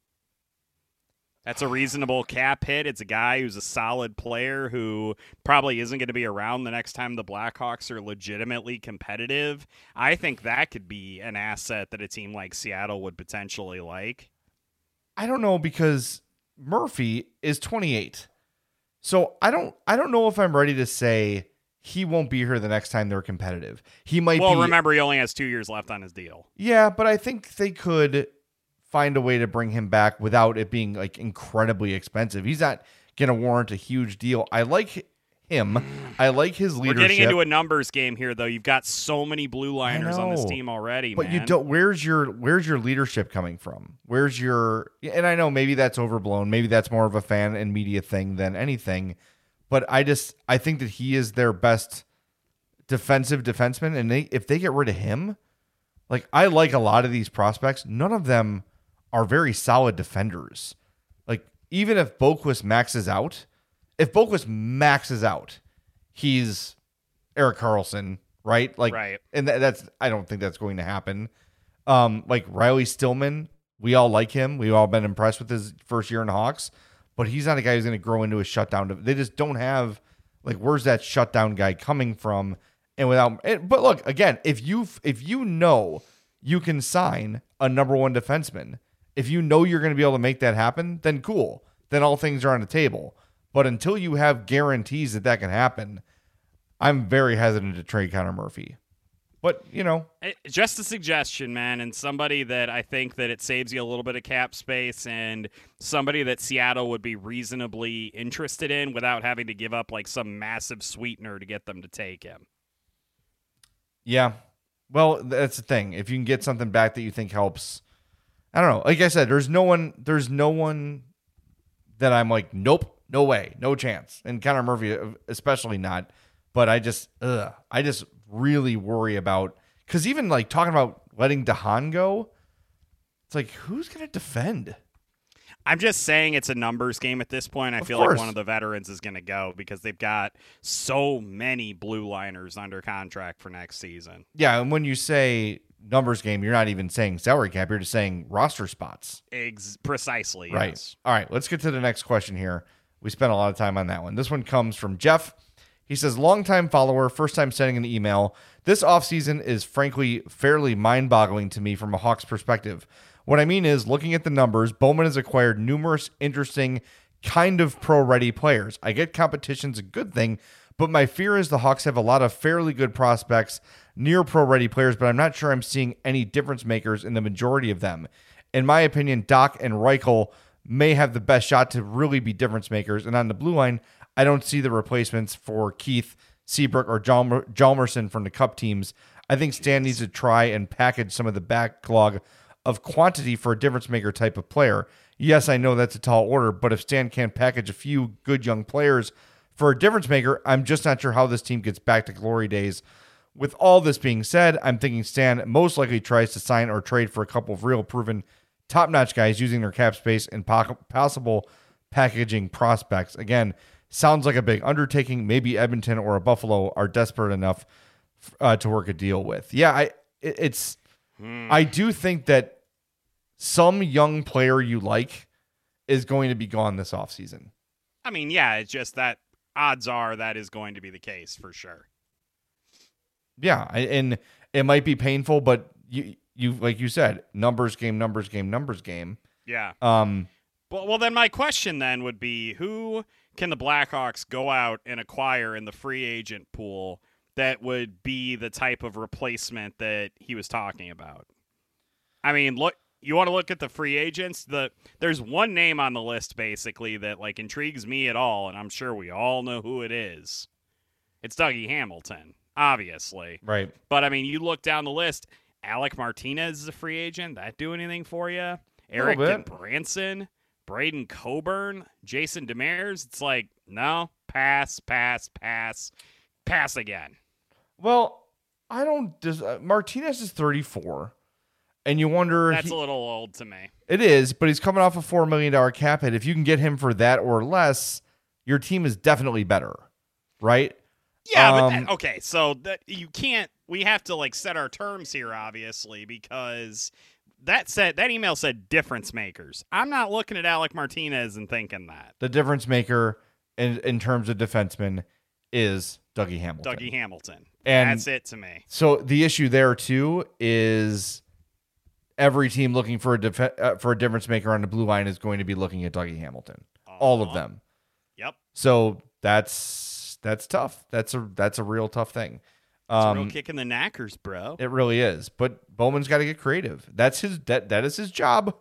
S6: That's a reasonable cap hit. It's a guy who's a solid player who probably isn't going to be around the next time the Blackhawks are legitimately competitive. I think that could be an asset that a team like Seattle would potentially like.
S7: I don't know, because Murphy is twenty-eight. So I don't I don't know if I'm ready to say he won't be here the next time they're competitive. He might
S6: well,
S7: be.
S6: Well, remember, he only has two years left on his deal.
S7: Yeah, but I think they could find a way to bring him back without it being like incredibly expensive. He's not going to warrant a huge deal. I like him. I like his leadership.
S6: We're getting into a numbers game here, though. You've got so many blue liners on this team already,
S7: but
S6: man.
S7: you don't. Where's your Where's your leadership coming from? Where's your? And I know maybe that's overblown. Maybe that's more of a fan and media thing than anything. But I just I think that he is their best defensive defenseman, and they if they get rid of him, like I like a lot of these prospects, none of them are very solid defenders. Like, even if Boquist maxes out, if Boquist maxes out, he's Erik Karlsson, right? Like,
S6: right.
S7: And th- that's, I don't think that's going to happen. Um, like Riley Stillman, we all like him. We've all been impressed with his first year in the Hawks, but he's not a guy who's going to grow into a shutdown. They just don't have, like, where's that shutdown guy coming from? And without, but look, again, if you if you know you can sign a number one defenseman, if you know you're going to be able to make that happen, then cool. Then all things are on the table. But until you have guarantees that that can happen, I'm very hesitant to trade Connor Murphy. But, you know.
S6: It, just a suggestion, man, and somebody that I think that it saves you a little bit of cap space and somebody that Seattle would be reasonably interested in without having to give up like some massive sweetener to get them to take him.
S7: Yeah. Well, that's the thing. If you can get something back that you think helps, I don't know. Like I said, there's no one, there's no one that I'm like, nope, no way, no chance. And Connor Murphy, especially not. But I just, ugh, I just really worry about, because even like talking about letting DeHaan go, it's like, who's going to defend?
S6: I'm just saying it's a numbers game at this point. I
S7: Of
S6: feel
S7: course.
S6: like one of the veterans is going to go because they've got so many blue liners under contract for next season.
S7: Yeah, and when you say numbers game, you're not even saying salary cap. You're just saying roster spots.
S6: Ex- precisely,
S7: Right.
S6: yes.
S7: All right, let's get to the next question here. We spent a lot of time on that one. This one comes from Jeff. He says, longtime follower, first time sending an email. This offseason is frankly fairly mind-boggling to me from a Hawks perspective. What I mean is, looking at the numbers, Bowman has acquired numerous interesting kind of pro-ready players. I get competition's a good thing, but my fear is the Hawks have a lot of fairly good prospects, near pro-ready players, but I'm not sure I'm seeing any difference makers in the majority of them. In my opinion, Doc and Reichel may have the best shot to really be difference makers, and on the blue line, I don't see the replacements for Keith, Seabrook, or Jalmer- Jalmerson from the Cup teams. I think Stan needs to try and package some of the backlog of quantity for a difference maker type of player. Yes, I know that's a tall order, but if Stan can't package a few good young players for a difference maker, I'm just not sure how this team gets back to glory days. With all this being said, I'm thinking Stan most likely tries to sign or trade for a couple of real proven top-notch guys using their cap space and po- possible packaging prospects. Again, sounds like a big undertaking. Maybe Edmonton or a Buffalo are desperate enough uh, to work a deal with. Yeah, I it, it's hmm. I do think that some young player you like is going to be gone this offseason.
S6: I mean, yeah, it's just that odds are that is going to be the case for sure.
S7: Yeah, and it might be painful, but you you like you said, numbers game, numbers game, numbers game.
S6: Yeah.
S7: Um.
S6: Well, well, then my question then would be, who can the Blackhawks go out and acquire in the free agent pool that would be the type of replacement that he was talking about? I mean, look, you want to look at the free agents? The there's one name on the list basically that like intrigues me at all, and I'm sure we all know who it is. It's Dougie Hamilton, obviously.
S7: Right.
S6: But I mean, you look down the list, Alec Martinez is a free agent. That do anything for you? Eric Branson, Braden Coburn, Jason Demers. It's like, no, pass, pass, pass, pass again.
S7: Well, I don't. Does, uh, Martinez is thirty-four, and you wonder.
S6: That's
S7: he,
S6: a little old to me.
S7: It is, but he's coming off a four million dollar cap hit. If you can get him for that or less, your team is definitely better, right?
S6: Yeah,
S7: um,
S6: but that, okay, so that you can't. We have to like set our terms here, obviously, because that said that email said difference makers. I'm not looking at Alec Martinez and thinking that
S7: the difference maker in in terms of defensemen is Dougie Hamilton.
S6: Dougie Hamilton,
S7: and
S6: that's it to me.
S7: So the issue there too is every team looking for a def- uh, for a difference maker on the blue line is going to be looking at Dougie Hamilton. Uh-huh. All of them.
S6: Yep.
S7: So that's that's tough. That's a that's a real tough thing.
S6: It's
S7: um,
S6: a real kick in the knackers, bro.
S7: It really is. But Bowman's got to get creative. That's his that that is his job.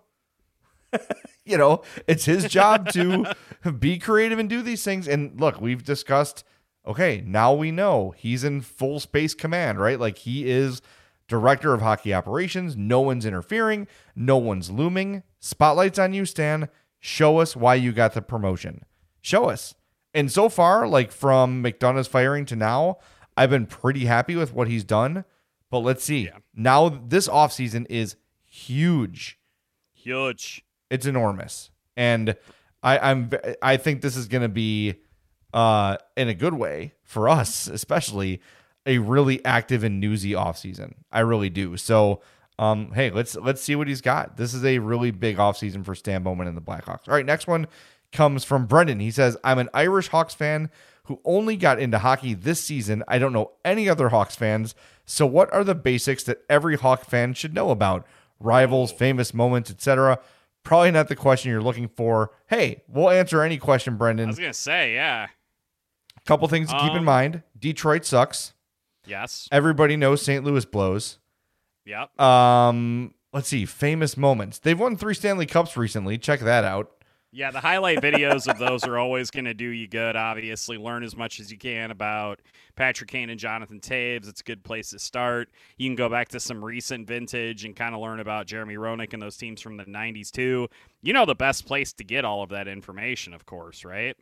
S7: You know, it's his job to be creative and do these things. And look, we've discussed, okay, now we know he's in full space command, right? Like he is director of hockey operations. No one's interfering. No one's looming. Spotlight's on you, Stan. Show us why you got the promotion. Show us. And so far, like from McDonough's firing to now, I've been pretty happy with what he's done. But let's see.
S6: Yeah.
S7: Now this offseason is huge.
S6: Huge.
S7: It's enormous. And I, I'm I think this is gonna be uh in a good way for us, especially a really active and newsy offseason. I really do. So um hey, let's let's see what he's got. This is a really big offseason for Stan Bowman and the Blackhawks. All right, next one comes from Brendan. He says, I'm an Irish Hawks fan who only got into hockey this season. I don't know any other Hawks fans. So what are the basics that every Hawk fan should know about? Rivals, famous moments, et cetera. Probably not the question you're looking for. Hey, we'll answer any question, Brendan.
S6: I was going to say, yeah.
S7: Couple things to
S6: um,
S7: keep in mind. Detroit sucks.
S6: Yes.
S7: Everybody knows Saint Louis blows.
S6: Yep.
S7: Um, let's see. Famous moments. They've won three Stanley Cups recently. Check that out.
S6: Yeah, the highlight videos of those are always going to do you good, obviously. Learn as much as you can about Patrick Kane and Jonathan Toews. It's a good place to start. You can go back to some recent vintage and kind of learn about Jeremy Roenick and those teams from the nineties, too. You know the best place to get all of that information, of course, right?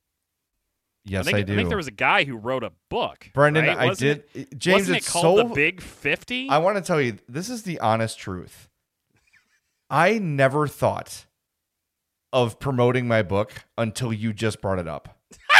S7: Yes,
S6: I, think,
S7: I do.
S6: I think there was a guy who wrote a book.
S7: Brendan,
S6: right?
S7: I
S6: wasn't
S7: did.
S6: It,
S7: James,
S6: wasn't
S7: it's
S6: it called
S7: so,
S6: The Big fifty?
S7: I want to tell you, this is the honest truth. I never thought of promoting my book until you just brought it up.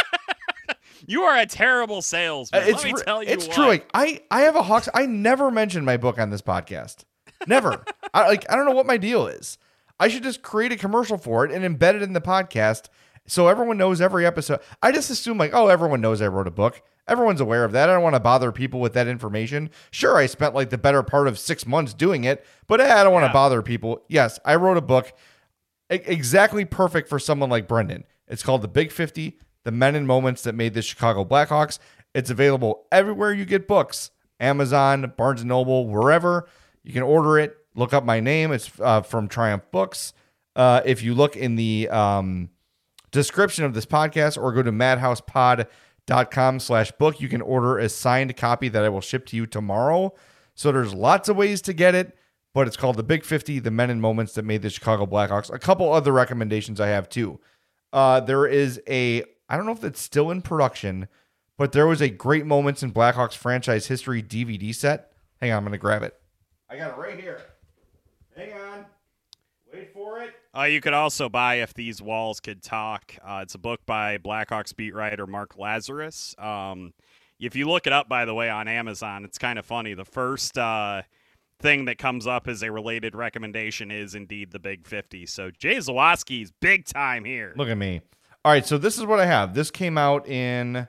S6: You are a terrible salesman.
S7: It's,
S6: Let me tell you
S7: it's
S6: what.
S7: true. Like, I, I have a Hawks. I never mentioned my book on this podcast. Never. I like. I don't know what my deal is. I should just create a commercial for it and embed it in the podcast so everyone knows every episode. I just assume like, oh, everyone knows I wrote a book. Everyone's aware of that. I don't want to bother people with that information. Sure, I spent like the better part of six months doing it, but eh, I don't want to
S6: Yeah.
S7: bother people. Yes, I wrote a book e- exactly perfect for someone like Brendan. It's called The Big fifty, The Men and Moments That Made the Chicago Blackhawks. It's available everywhere you get books. Amazon, Barnes and Noble, wherever. You can order it. Look up my name. It's uh, from Triumph Books. Uh, if you look in the um, description of this podcast or go to madhousepod.com slash book, you can order a signed copy that I will ship to you tomorrow. So there's lots of ways to get it, but it's called The Big fifty, The Men and Moments That Made the Chicago Blackhawks. A couple other recommendations I have too. Uh, there is a, I don't know if it's still in production, but there was a Great Moments in Blackhawks franchise history D V D set. Hang on, I'm going to grab it. I got it right here. Hang on. Wait for it.
S6: Uh, you could also buy If These Walls Could Talk. Uh, it's a book by Blackhawks beat writer Mark Lazarus. Um, if you look it up, by the way, on Amazon, it's kind of funny. The first uh, thing that comes up as a related recommendation is indeed The Big fifty. So Jay Zawaski's big time here.
S7: Look at me. All right, so this is what I have. This came out in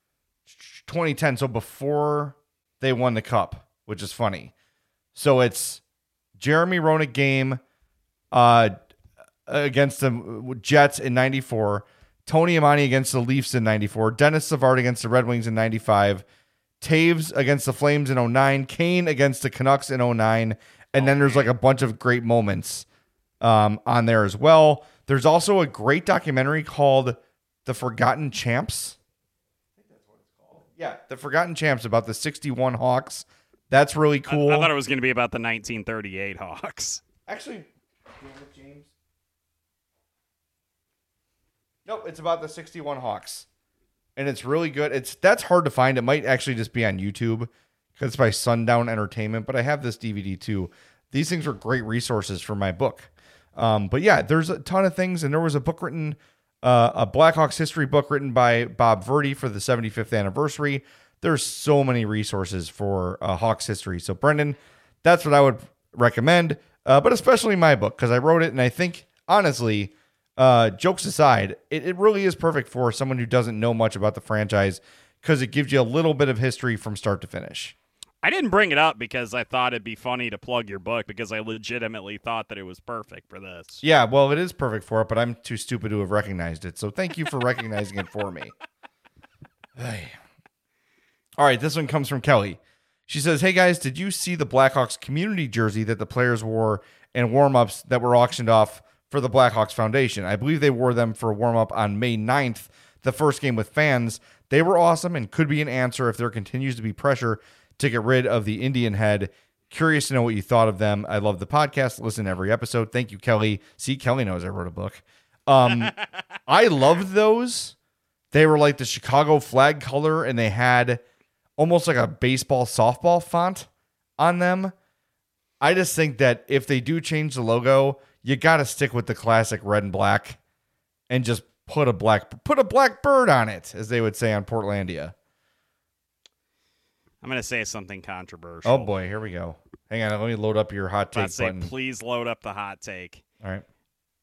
S7: twenty ten, so before they won the cup, which is funny. So it's Jeremy Roenick game uh, against the Jets in ninety-four, Tony Amani against the Leafs in ninety-four, Dennis Savard against the Red Wings in ninety-five, Taves against the Flames in oh nine, Kane against the Canucks in oh nine, and then there's like a bunch of great moments um, on there as well. There's also a great documentary called The Forgotten Champs. I think that's what it's called. Yeah, The Forgotten Champs, about the sixty-one Hawks. That's really cool.
S6: I, I thought it was going to be about the nineteen thirty-eight Hawks.
S7: Actually, James. Nope, it's about the sixty-one Hawks. And it's really good. It's that's hard to find. It might actually just be on YouTube because it's by Sundown Entertainment, but I have this D V D too. These things are great resources for my book. Um, but yeah, there's a ton of things, and there was a book written, uh, a Blackhawks history book written by Bob Verdi for the seventy-fifth anniversary. There's so many resources for uh, Hawks history. So Brendan, that's what I would recommend, uh, but especially my book because I wrote it, and I think honestly, uh, jokes aside, it, it really is perfect for someone who doesn't know much about the franchise because it gives you a little bit of history from start to finish.
S6: I didn't bring it up because I thought it'd be funny to plug your book because I legitimately thought that it was perfect for this.
S7: Yeah, well, it is perfect for it, but I'm too stupid to have recognized it. So thank you for recognizing it for me. Hey. All right, this one comes from Kelly. She says, hey, guys, did you see the Blackhawks community jersey that the players wore in warm-ups that were auctioned off for the Blackhawks Foundation? I believe they wore them for a warm-up on May ninth, the first game with fans. They were awesome and could be an answer if there continues to be pressure to get rid of the Indian head. Curious to know what you thought of them. I love the podcast. Listen to every episode. Thank you, Kelly. See, Kelly knows I wrote a book. Um, I loved those. They were like the Chicago flag color, and they had almost like a baseball softball font on them. I just think that if they do change the logo, you got to stick with the classic red and black and just put a black put a black bird on it, as they would say on Portlandia.
S6: I'm going to say something controversial.
S7: Oh, boy. Here we go. Hang on. Let me load up your hot take
S6: say,
S7: button.
S6: Please load up the hot take.
S7: All right.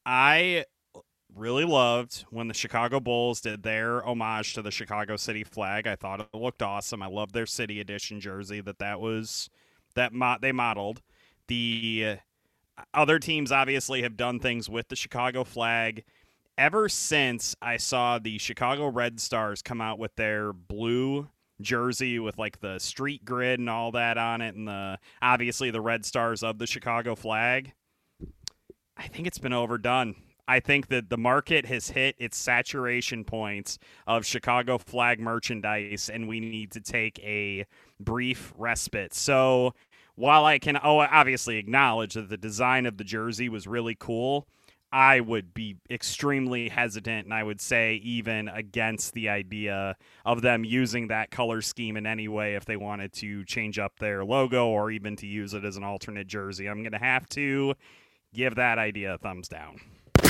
S6: I really loved when the Chicago Bulls did their homage to the Chicago City flag. I thought it looked awesome. I loved their City Edition jersey that that was that mo- they modeled. The other teams obviously have done things with the Chicago flag. Ever since I saw the Chicago Red Stars come out with their blue jersey with like the street grid and all that on it, and the obviously the red stars of the Chicago flag. I think it's been overdone. I think that the market has hit its saturation points of Chicago flag merchandise, and we need to take a brief respite. So while I can oh, obviously acknowledge that the design of the jersey was really cool, I would be extremely hesitant, and I would say even against the idea of them using that color scheme in any way if they wanted to change up their logo or even to use it as an alternate jersey. I'm going to have to give that idea a thumbs down.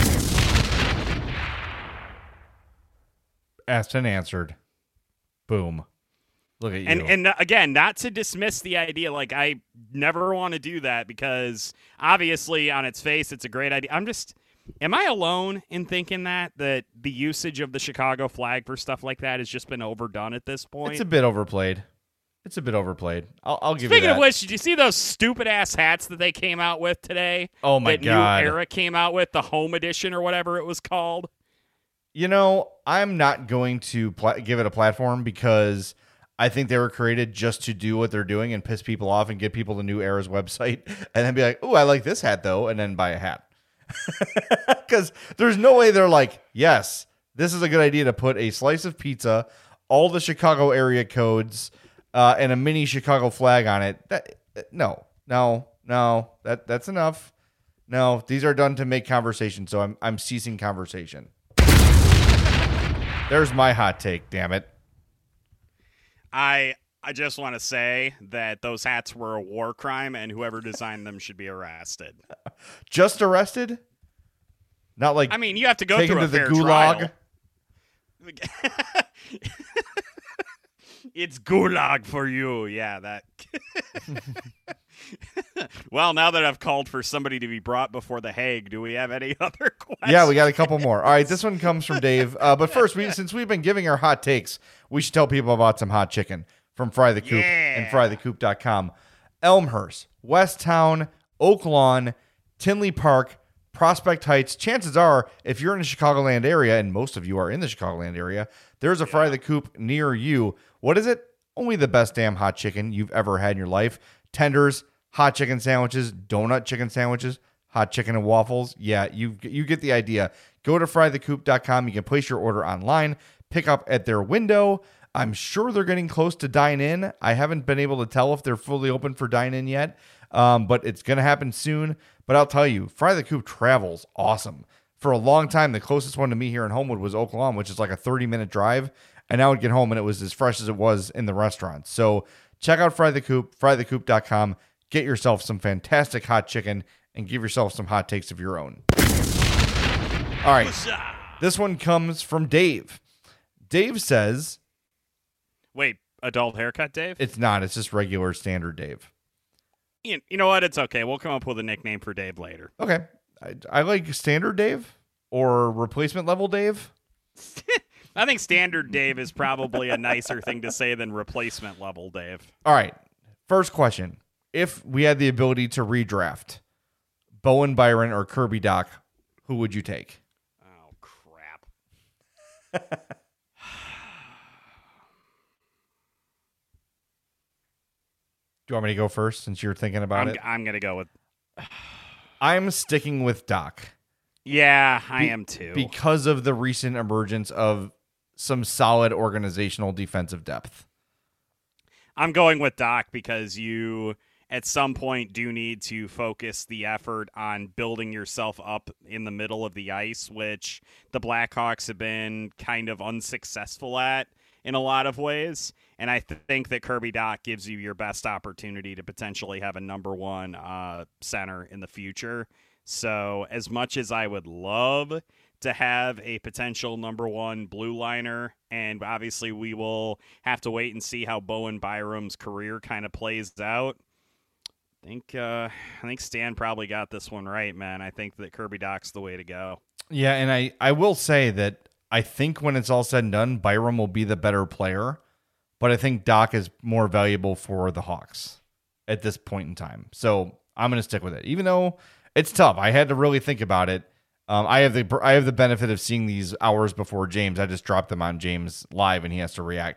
S7: Asked and answered. Boom. Look at you.
S6: And and again, not to dismiss the idea, like I never want to do that because obviously on its face it's a great idea. I'm just, am I alone in thinking that that the usage of the Chicago flag for stuff like that has just been overdone at this point?
S7: It's a bit overplayed. It's a bit overplayed. I'll, I'll give
S6: Speaking
S7: you that.
S6: of which, did you see those stupid ass hats that they came out with today?
S7: Oh my
S6: that
S7: God.
S6: New Era came out with, the home edition or whatever it was called.
S7: You know, I'm not going to pla- give it a platform because I think they were created just to do what they're doing and piss people off and get people to New Era's website and then be like, oh, I like this hat though, and then buy a hat. Because there's no way they're like, yes, this is a good idea to put a slice of pizza, all the Chicago area codes, uh, and a mini Chicago flag on it. That no, no, no, that that's enough. No, these are done to make conversation, so I'm I'm ceasing conversation. There's my hot take, damn it.
S6: I I just want to say that those hats were a war crime, and whoever designed them should be arrested.
S7: Just arrested? Not like
S6: I mean, you have to go
S7: taken
S6: through
S7: to
S6: a
S7: the
S6: fair
S7: gulag.
S6: trial. It's gulag for you. Yeah, that. Well, now that I've called for somebody to be brought before the Hague, do we have any other questions?
S7: Yeah, we got a couple more. All right, this one comes from Dave. Uh, but first, we, since we've been giving our hot takes, we should tell people about some hot chicken from Fry the Coop
S6: Yeah.
S7: and fry the coop dot com. Elmhurst, Westtown, Oak Lawn, Tinley Park, Prospect Heights. Chances are, if you're in the Chicagoland area, and most of you are in the Chicagoland area, there's a yeah. Fry the Coop near you. What is it? Only the best damn hot chicken you've ever had in your life. Tenders, hot chicken sandwiches, donut chicken sandwiches, hot chicken and waffles. Yeah, you you get the idea. Go to fry the coop dot com. You can place your order online, pick up at their window. I'm sure they're getting close to dine-in. I haven't been able to tell if they're fully open for dine-in yet, um, but it's going to happen soon. But I'll tell you, Fry the Coop travels awesome. For a long time, the closest one to me here in Homewood was Oak Lawn, which is like a thirty-minute drive. And I would get home and it was as fresh as it was in the restaurant. So check out Fry the Coop, fry the coop dot com. Get yourself some fantastic hot chicken and give yourself some hot takes of your own. All right. This one comes from Dave. Dave says...
S6: Wait, adult haircut, Dave?
S7: It's not. It's just regular standard Dave.
S6: You, you know what? It's okay. We'll come up with a nickname for Dave later.
S7: Okay. I, I like standard Dave or replacement level Dave.
S6: I think standard Dave is probably a nicer thing to say than replacement level Dave.
S7: All right. First question. If we had the ability to redraft Bowen Byron or Kirby Dach, who would you take?
S6: Oh, crap.
S7: Do you want me to go first since you're thinking about
S6: I'm,
S7: it?
S6: I'm going to go with...
S7: I'm sticking with Dach.
S6: Yeah, I
S7: Be-
S6: am too.
S7: Because of the recent emergence of some solid organizational defensive depth.
S6: I'm going with Dach because you, at some point, do need to focus the effort on building yourself up in the middle of the ice, which the Blackhawks have been kind of unsuccessful at in a lot of ways. And I th- think that Kirby Dach gives you your best opportunity to potentially have a number one uh, center in the future. So as much as I would love to have a potential number one blue liner, and obviously we will have to wait and see how Bowen Byram's career kind of plays out, I think uh, I think Stan probably got this one right, man. I think that Kirby Dach's the way to go.
S7: Yeah, and I, I will say that I think when it's all said and done, Byram will be the better player, but I think Dach is more valuable for the Hawks at this point in time. So I'm going to stick with it, even though it's tough. I had to really think about it. Um, I have the I have the benefit of seeing these hours before James. I just dropped them on James live, and he has to react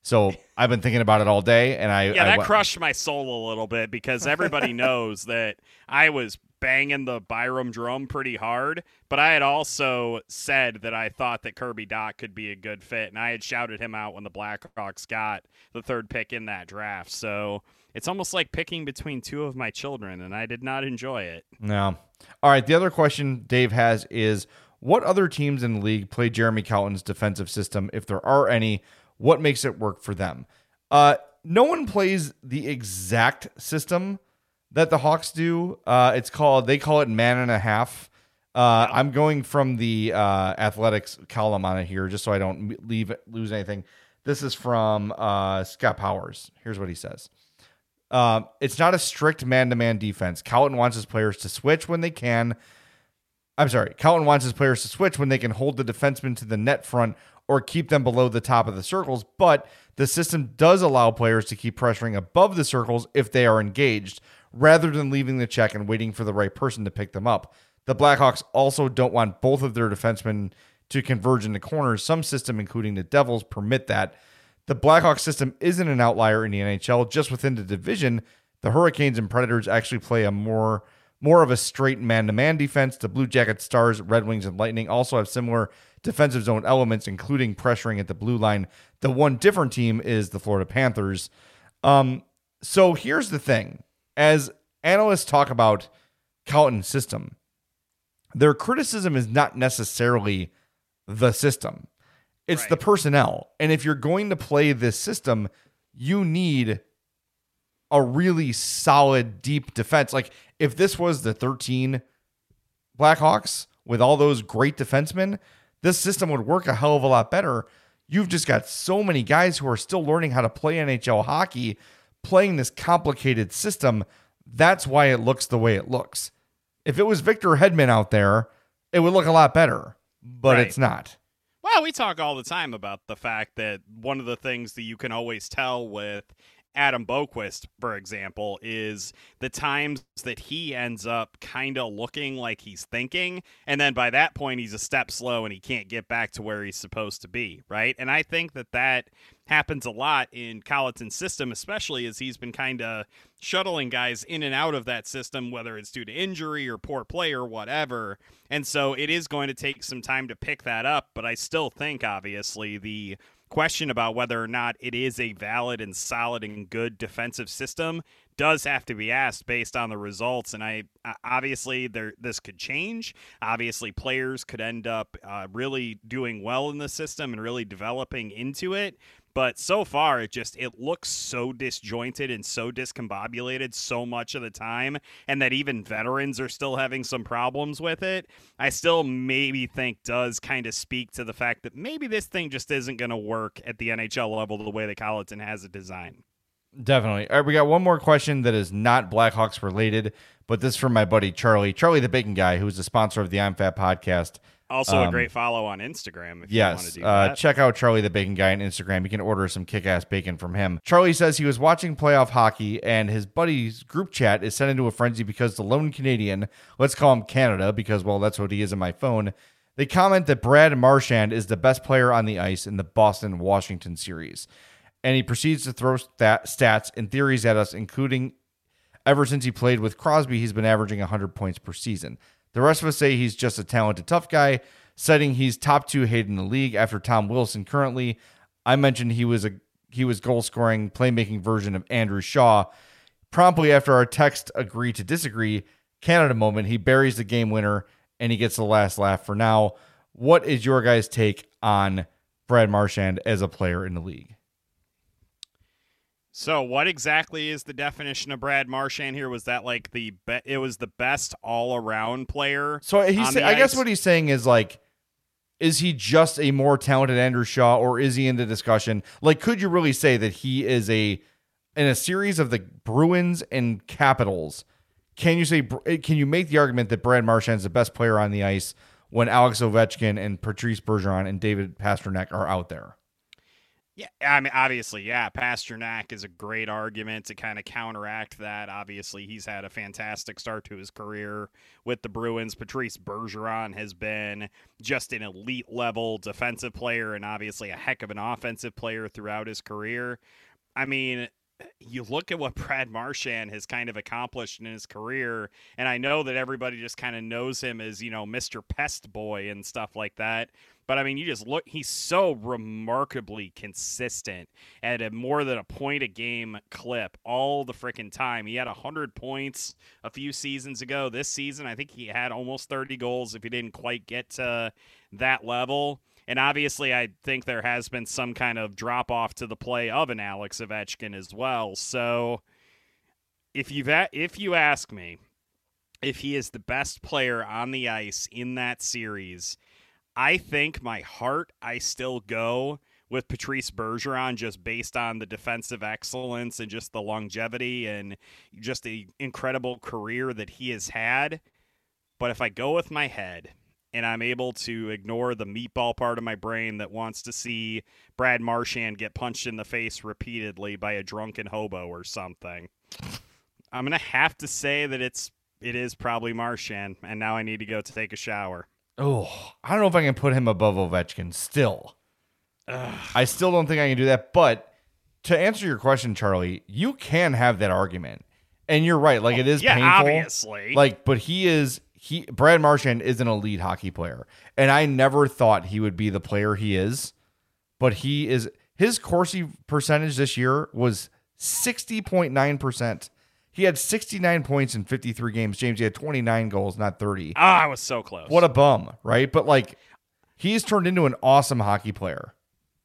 S7: So I've been thinking about it all day, and I
S6: yeah,
S7: I
S6: that
S7: went,
S6: crushed my soul a little bit because everybody knows that I was banging the Byram drum pretty hard, but I had also said that I thought that Kirby Dach could be a good fit, and I had shouted him out when the Blackhawks got the third pick in that draft. So it's almost like picking between two of my children, and I did not enjoy it.
S7: No. All right, the other question Dave has is, what other teams in the league play Jeremy Colton's defensive system? If there are any, what makes it work for them? Uh, no one plays the exact system that the Hawks do. Uh, it's called, they call it man and a half. Uh, I'm going from the uh, athletics column on it here, just so I don't leave lose anything. This is from uh, Scott Powers. Here's what he says. Uh, it's not a strict man-to-man defense. Colton wants his players to switch when they can. I'm sorry. Colton wants his players to switch when they can hold the defenseman to the net front or keep them below the top of the circles, but the system does allow players to keep pressuring above the circles if they are engaged, rather than leaving the check and waiting for the right person to pick them up. The Blackhawks also don't want both of their defensemen to converge in the corners. Some systems, including the Devils, permit that. The Blackhawks system isn't an outlier in the N H L. Just within the division, the Hurricanes and Predators actually play a more more of a straight man-to-man defense. The Blue Jackets, Stars, Red Wings, and Lightning also have similar defensive zone elements, including pressuring at the blue line. The one different team is the Florida Panthers. Um, so here's the thing. As analysts talk about Colton's system, their criticism is not necessarily the system. It's right. the personnel. And if you're going to play this system, you need a really solid, deep defense. Like, if this was the thirteen Blackhawks with all those great defensemen, this system would work a hell of a lot better. You've just got so many guys who are still learning how to play N H L hockey, playing this complicated system. That's why it looks the way it looks. If it was Victor Hedman out there, it would look a lot better, but right. it's not.
S6: Well, we talk all the time about the fact that one of the things that you can always tell with Adam Boqvist, for example, is the times that he ends up kind of looking like he's thinking, and then by that point he's a step slow and he can't get back to where he's supposed to be, right? And I think that that happens a lot in Colliton's system, especially as he's been kind of shuttling guys in and out of that system, whether it's due to injury or poor play or whatever. And so it is going to take some time to pick that up, but I still think, obviously, the question about whether or not it is a valid and solid and good defensive system does have to be asked based on the results. And I obviously there this could change. Obviously, players could end up uh, really doing well in the system and really developing into it. But so far, it just it looks so disjointed and so discombobulated so much of the time, and that even veterans are still having some problems with it. I still maybe think does kind of speak to the fact that maybe this thing just isn't going to work at the N H L level the way that Colliton has it designed.
S7: Definitely. All right, we got one more question that is not Blackhawks related, but this is from my buddy Charlie, Charlie the Bacon Guy, who's the sponsor of the I'm Fat podcast.
S6: Also
S7: um,
S6: a great follow on Instagram if
S7: yes,
S6: you want to do
S7: uh,
S6: that.
S7: Check out Charlie the Bacon Guy on Instagram. You can order some kick-ass bacon from him. Charlie says he was watching playoff hockey, and his buddy's group chat is sent into a frenzy because the lone Canadian, let's call him Canada because, well, that's what he is in my phone, they comment that Brad Marchand is the best player on the ice in the Boston-Washington series. And he proceeds to throw stat- stats and theories at us, including ever since he played with Crosby, he's been averaging one hundred points per season. The rest of us say he's just a talented, tough guy, citing he's top two hate in the league after Tom Wilson currently. I mentioned he was a he was goal-scoring, playmaking version of Andrew Shaw. Promptly after our text agree to disagree, Canada moment, he buries the game winner, and he gets the last laugh for now. What is your guys' take on Brad Marchand as a player in the league?
S6: So what exactly is the definition of Brad Marchand here? Was that like the be- it was the best all-around player?
S7: So he's I ice? guess what he's saying is like, is he just a more talented Andrew Shaw, or is he in the discussion? Like, could you really say that he is a in a series of the Bruins and Capitals? Can you say can you make the argument that Brad Marchand is the best player on the ice when Alex Ovechkin and Patrice Bergeron and David Pastrnak are out there?
S6: Yeah, I mean, obviously, yeah, Pasternak is a great argument to kind of counteract that. Obviously, he's had a fantastic start to his career with the Bruins. Patrice Bergeron has been just an elite-level defensive player and obviously a heck of an offensive player throughout his career. I mean, you look at what Brad Marchand has kind of accomplished in his career, and I know that everybody just kind of knows him as, you know, Mister Pest Boy and stuff like that. But, I mean, you just look, he's so remarkably consistent at a more than a point a game clip all the freaking time. He had one hundred points a few seasons ago. This season, I think he had almost thirty goals if he didn't quite get to that level. And obviously, I think there has been some kind of drop-off to the play of an Alex Ovechkin as well. So, if you've a- if you ask me if he is the best player on the ice in that series, I think my heart, I still go with Patrice Bergeron just based on the defensive excellence and just the longevity and just the incredible career that he has had. But if I go with my head and I'm able to ignore the meatball part of my brain that wants to see Brad Marchand get punched in the face repeatedly by a drunken hobo or something, I'm going to have to say that it's it is probably Marchand, and now I need to go to take a shower.
S7: Oh, I don't know if I can put him above Ovechkin still.
S6: Ugh.
S7: I still don't think I can do that. But to answer your question, Charlie, you can have that argument. And you're right. Like, it is
S6: yeah,
S7: painful.
S6: Obviously.
S7: Like, but he is, he, Brad Marchand is an elite hockey player. And I never thought he would be the player he is. But he is, his Corsi percentage this year was sixty point nine percent. He had sixty-nine points in fifty-three games. James, he had twenty-nine goals, not thirty.
S6: Ah, I was so close.
S7: What a bum, right? But, like, he's turned into an awesome hockey player.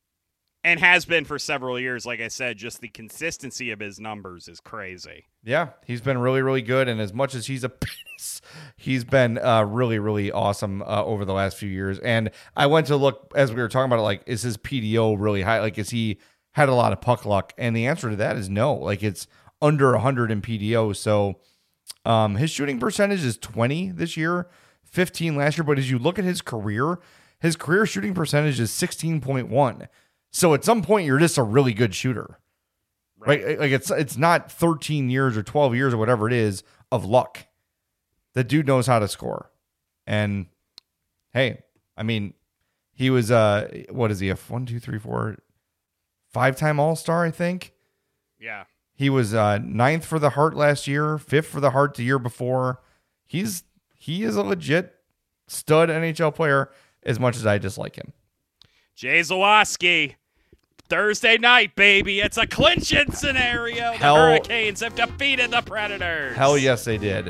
S6: And has been for several years. Like I said, just the consistency of his numbers is crazy.
S7: Yeah, he's been really, really good. And as much as he's a penis, he's been uh, really, really awesome uh, over the last few years. And I went to look, as we were talking about it, like, is his P D O really high? Like, is he had a lot of puck luck? And the answer to that is no. Like, it's under one hundred in P D O. So um, his shooting percentage is twenty this year, fifteen last year. But as you look at his career, his career shooting percentage is sixteen point one. So at some point, you're just a really good shooter, right? right? Like it's it's not thirteen years or twelve years or whatever it is of luck. The dude knows how to score. And hey, I mean, he was, uh, what is he, a one, two, three, four, five-time All-Star, I think?
S6: Yeah.
S7: He was uh, ninth for the Hart last year, fifth for the Hart the year before. He's he is a legit stud N H L player, as much as I dislike him.
S6: Jay Zawaski, Thursday night, baby. It's a clinching scenario. The
S7: Hell,
S6: Hurricanes have defeated the Predators.
S7: Hell yes, they did.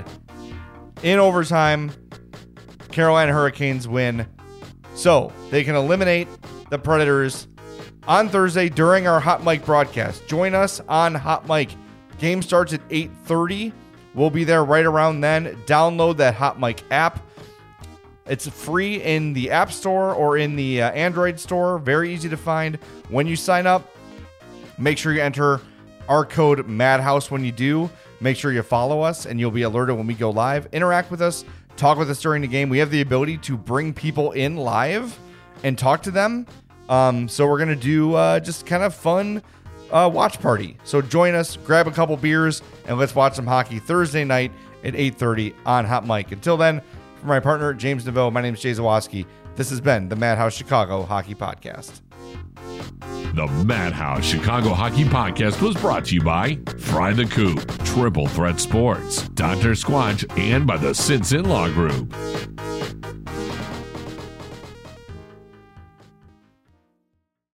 S7: In overtime, Carolina Hurricanes win. So they can eliminate the Predators on Thursday during our Hot Mic broadcast. Join us on Hot Mic. Game starts at eight thirty. We'll be there right around then. Download that Hot Mic app. It's free in the App Store or in the uh, Android store. Very easy to find. When you sign up, make sure you enter our code MADHOUSE when you do. Make sure you follow us and you'll be alerted when we go live. Interact with us. Talk with us during the game. We have the ability to bring people in live and talk to them. Um, so we're going to do uh, just kind of fun uh, watch party. So join us, grab a couple beers, and let's watch some hockey Thursday night at eight thirty on Hot Mic. Until then, for my partner, James Naveau, my name is Jay Zawaski. This has been the Madhouse Chicago Hockey Podcast.
S2: The Madhouse Chicago Hockey Podcast was brought to you by Fry the Coop, Triple Threat Sports, Doctor Squatch, and by the Sinson Law Group.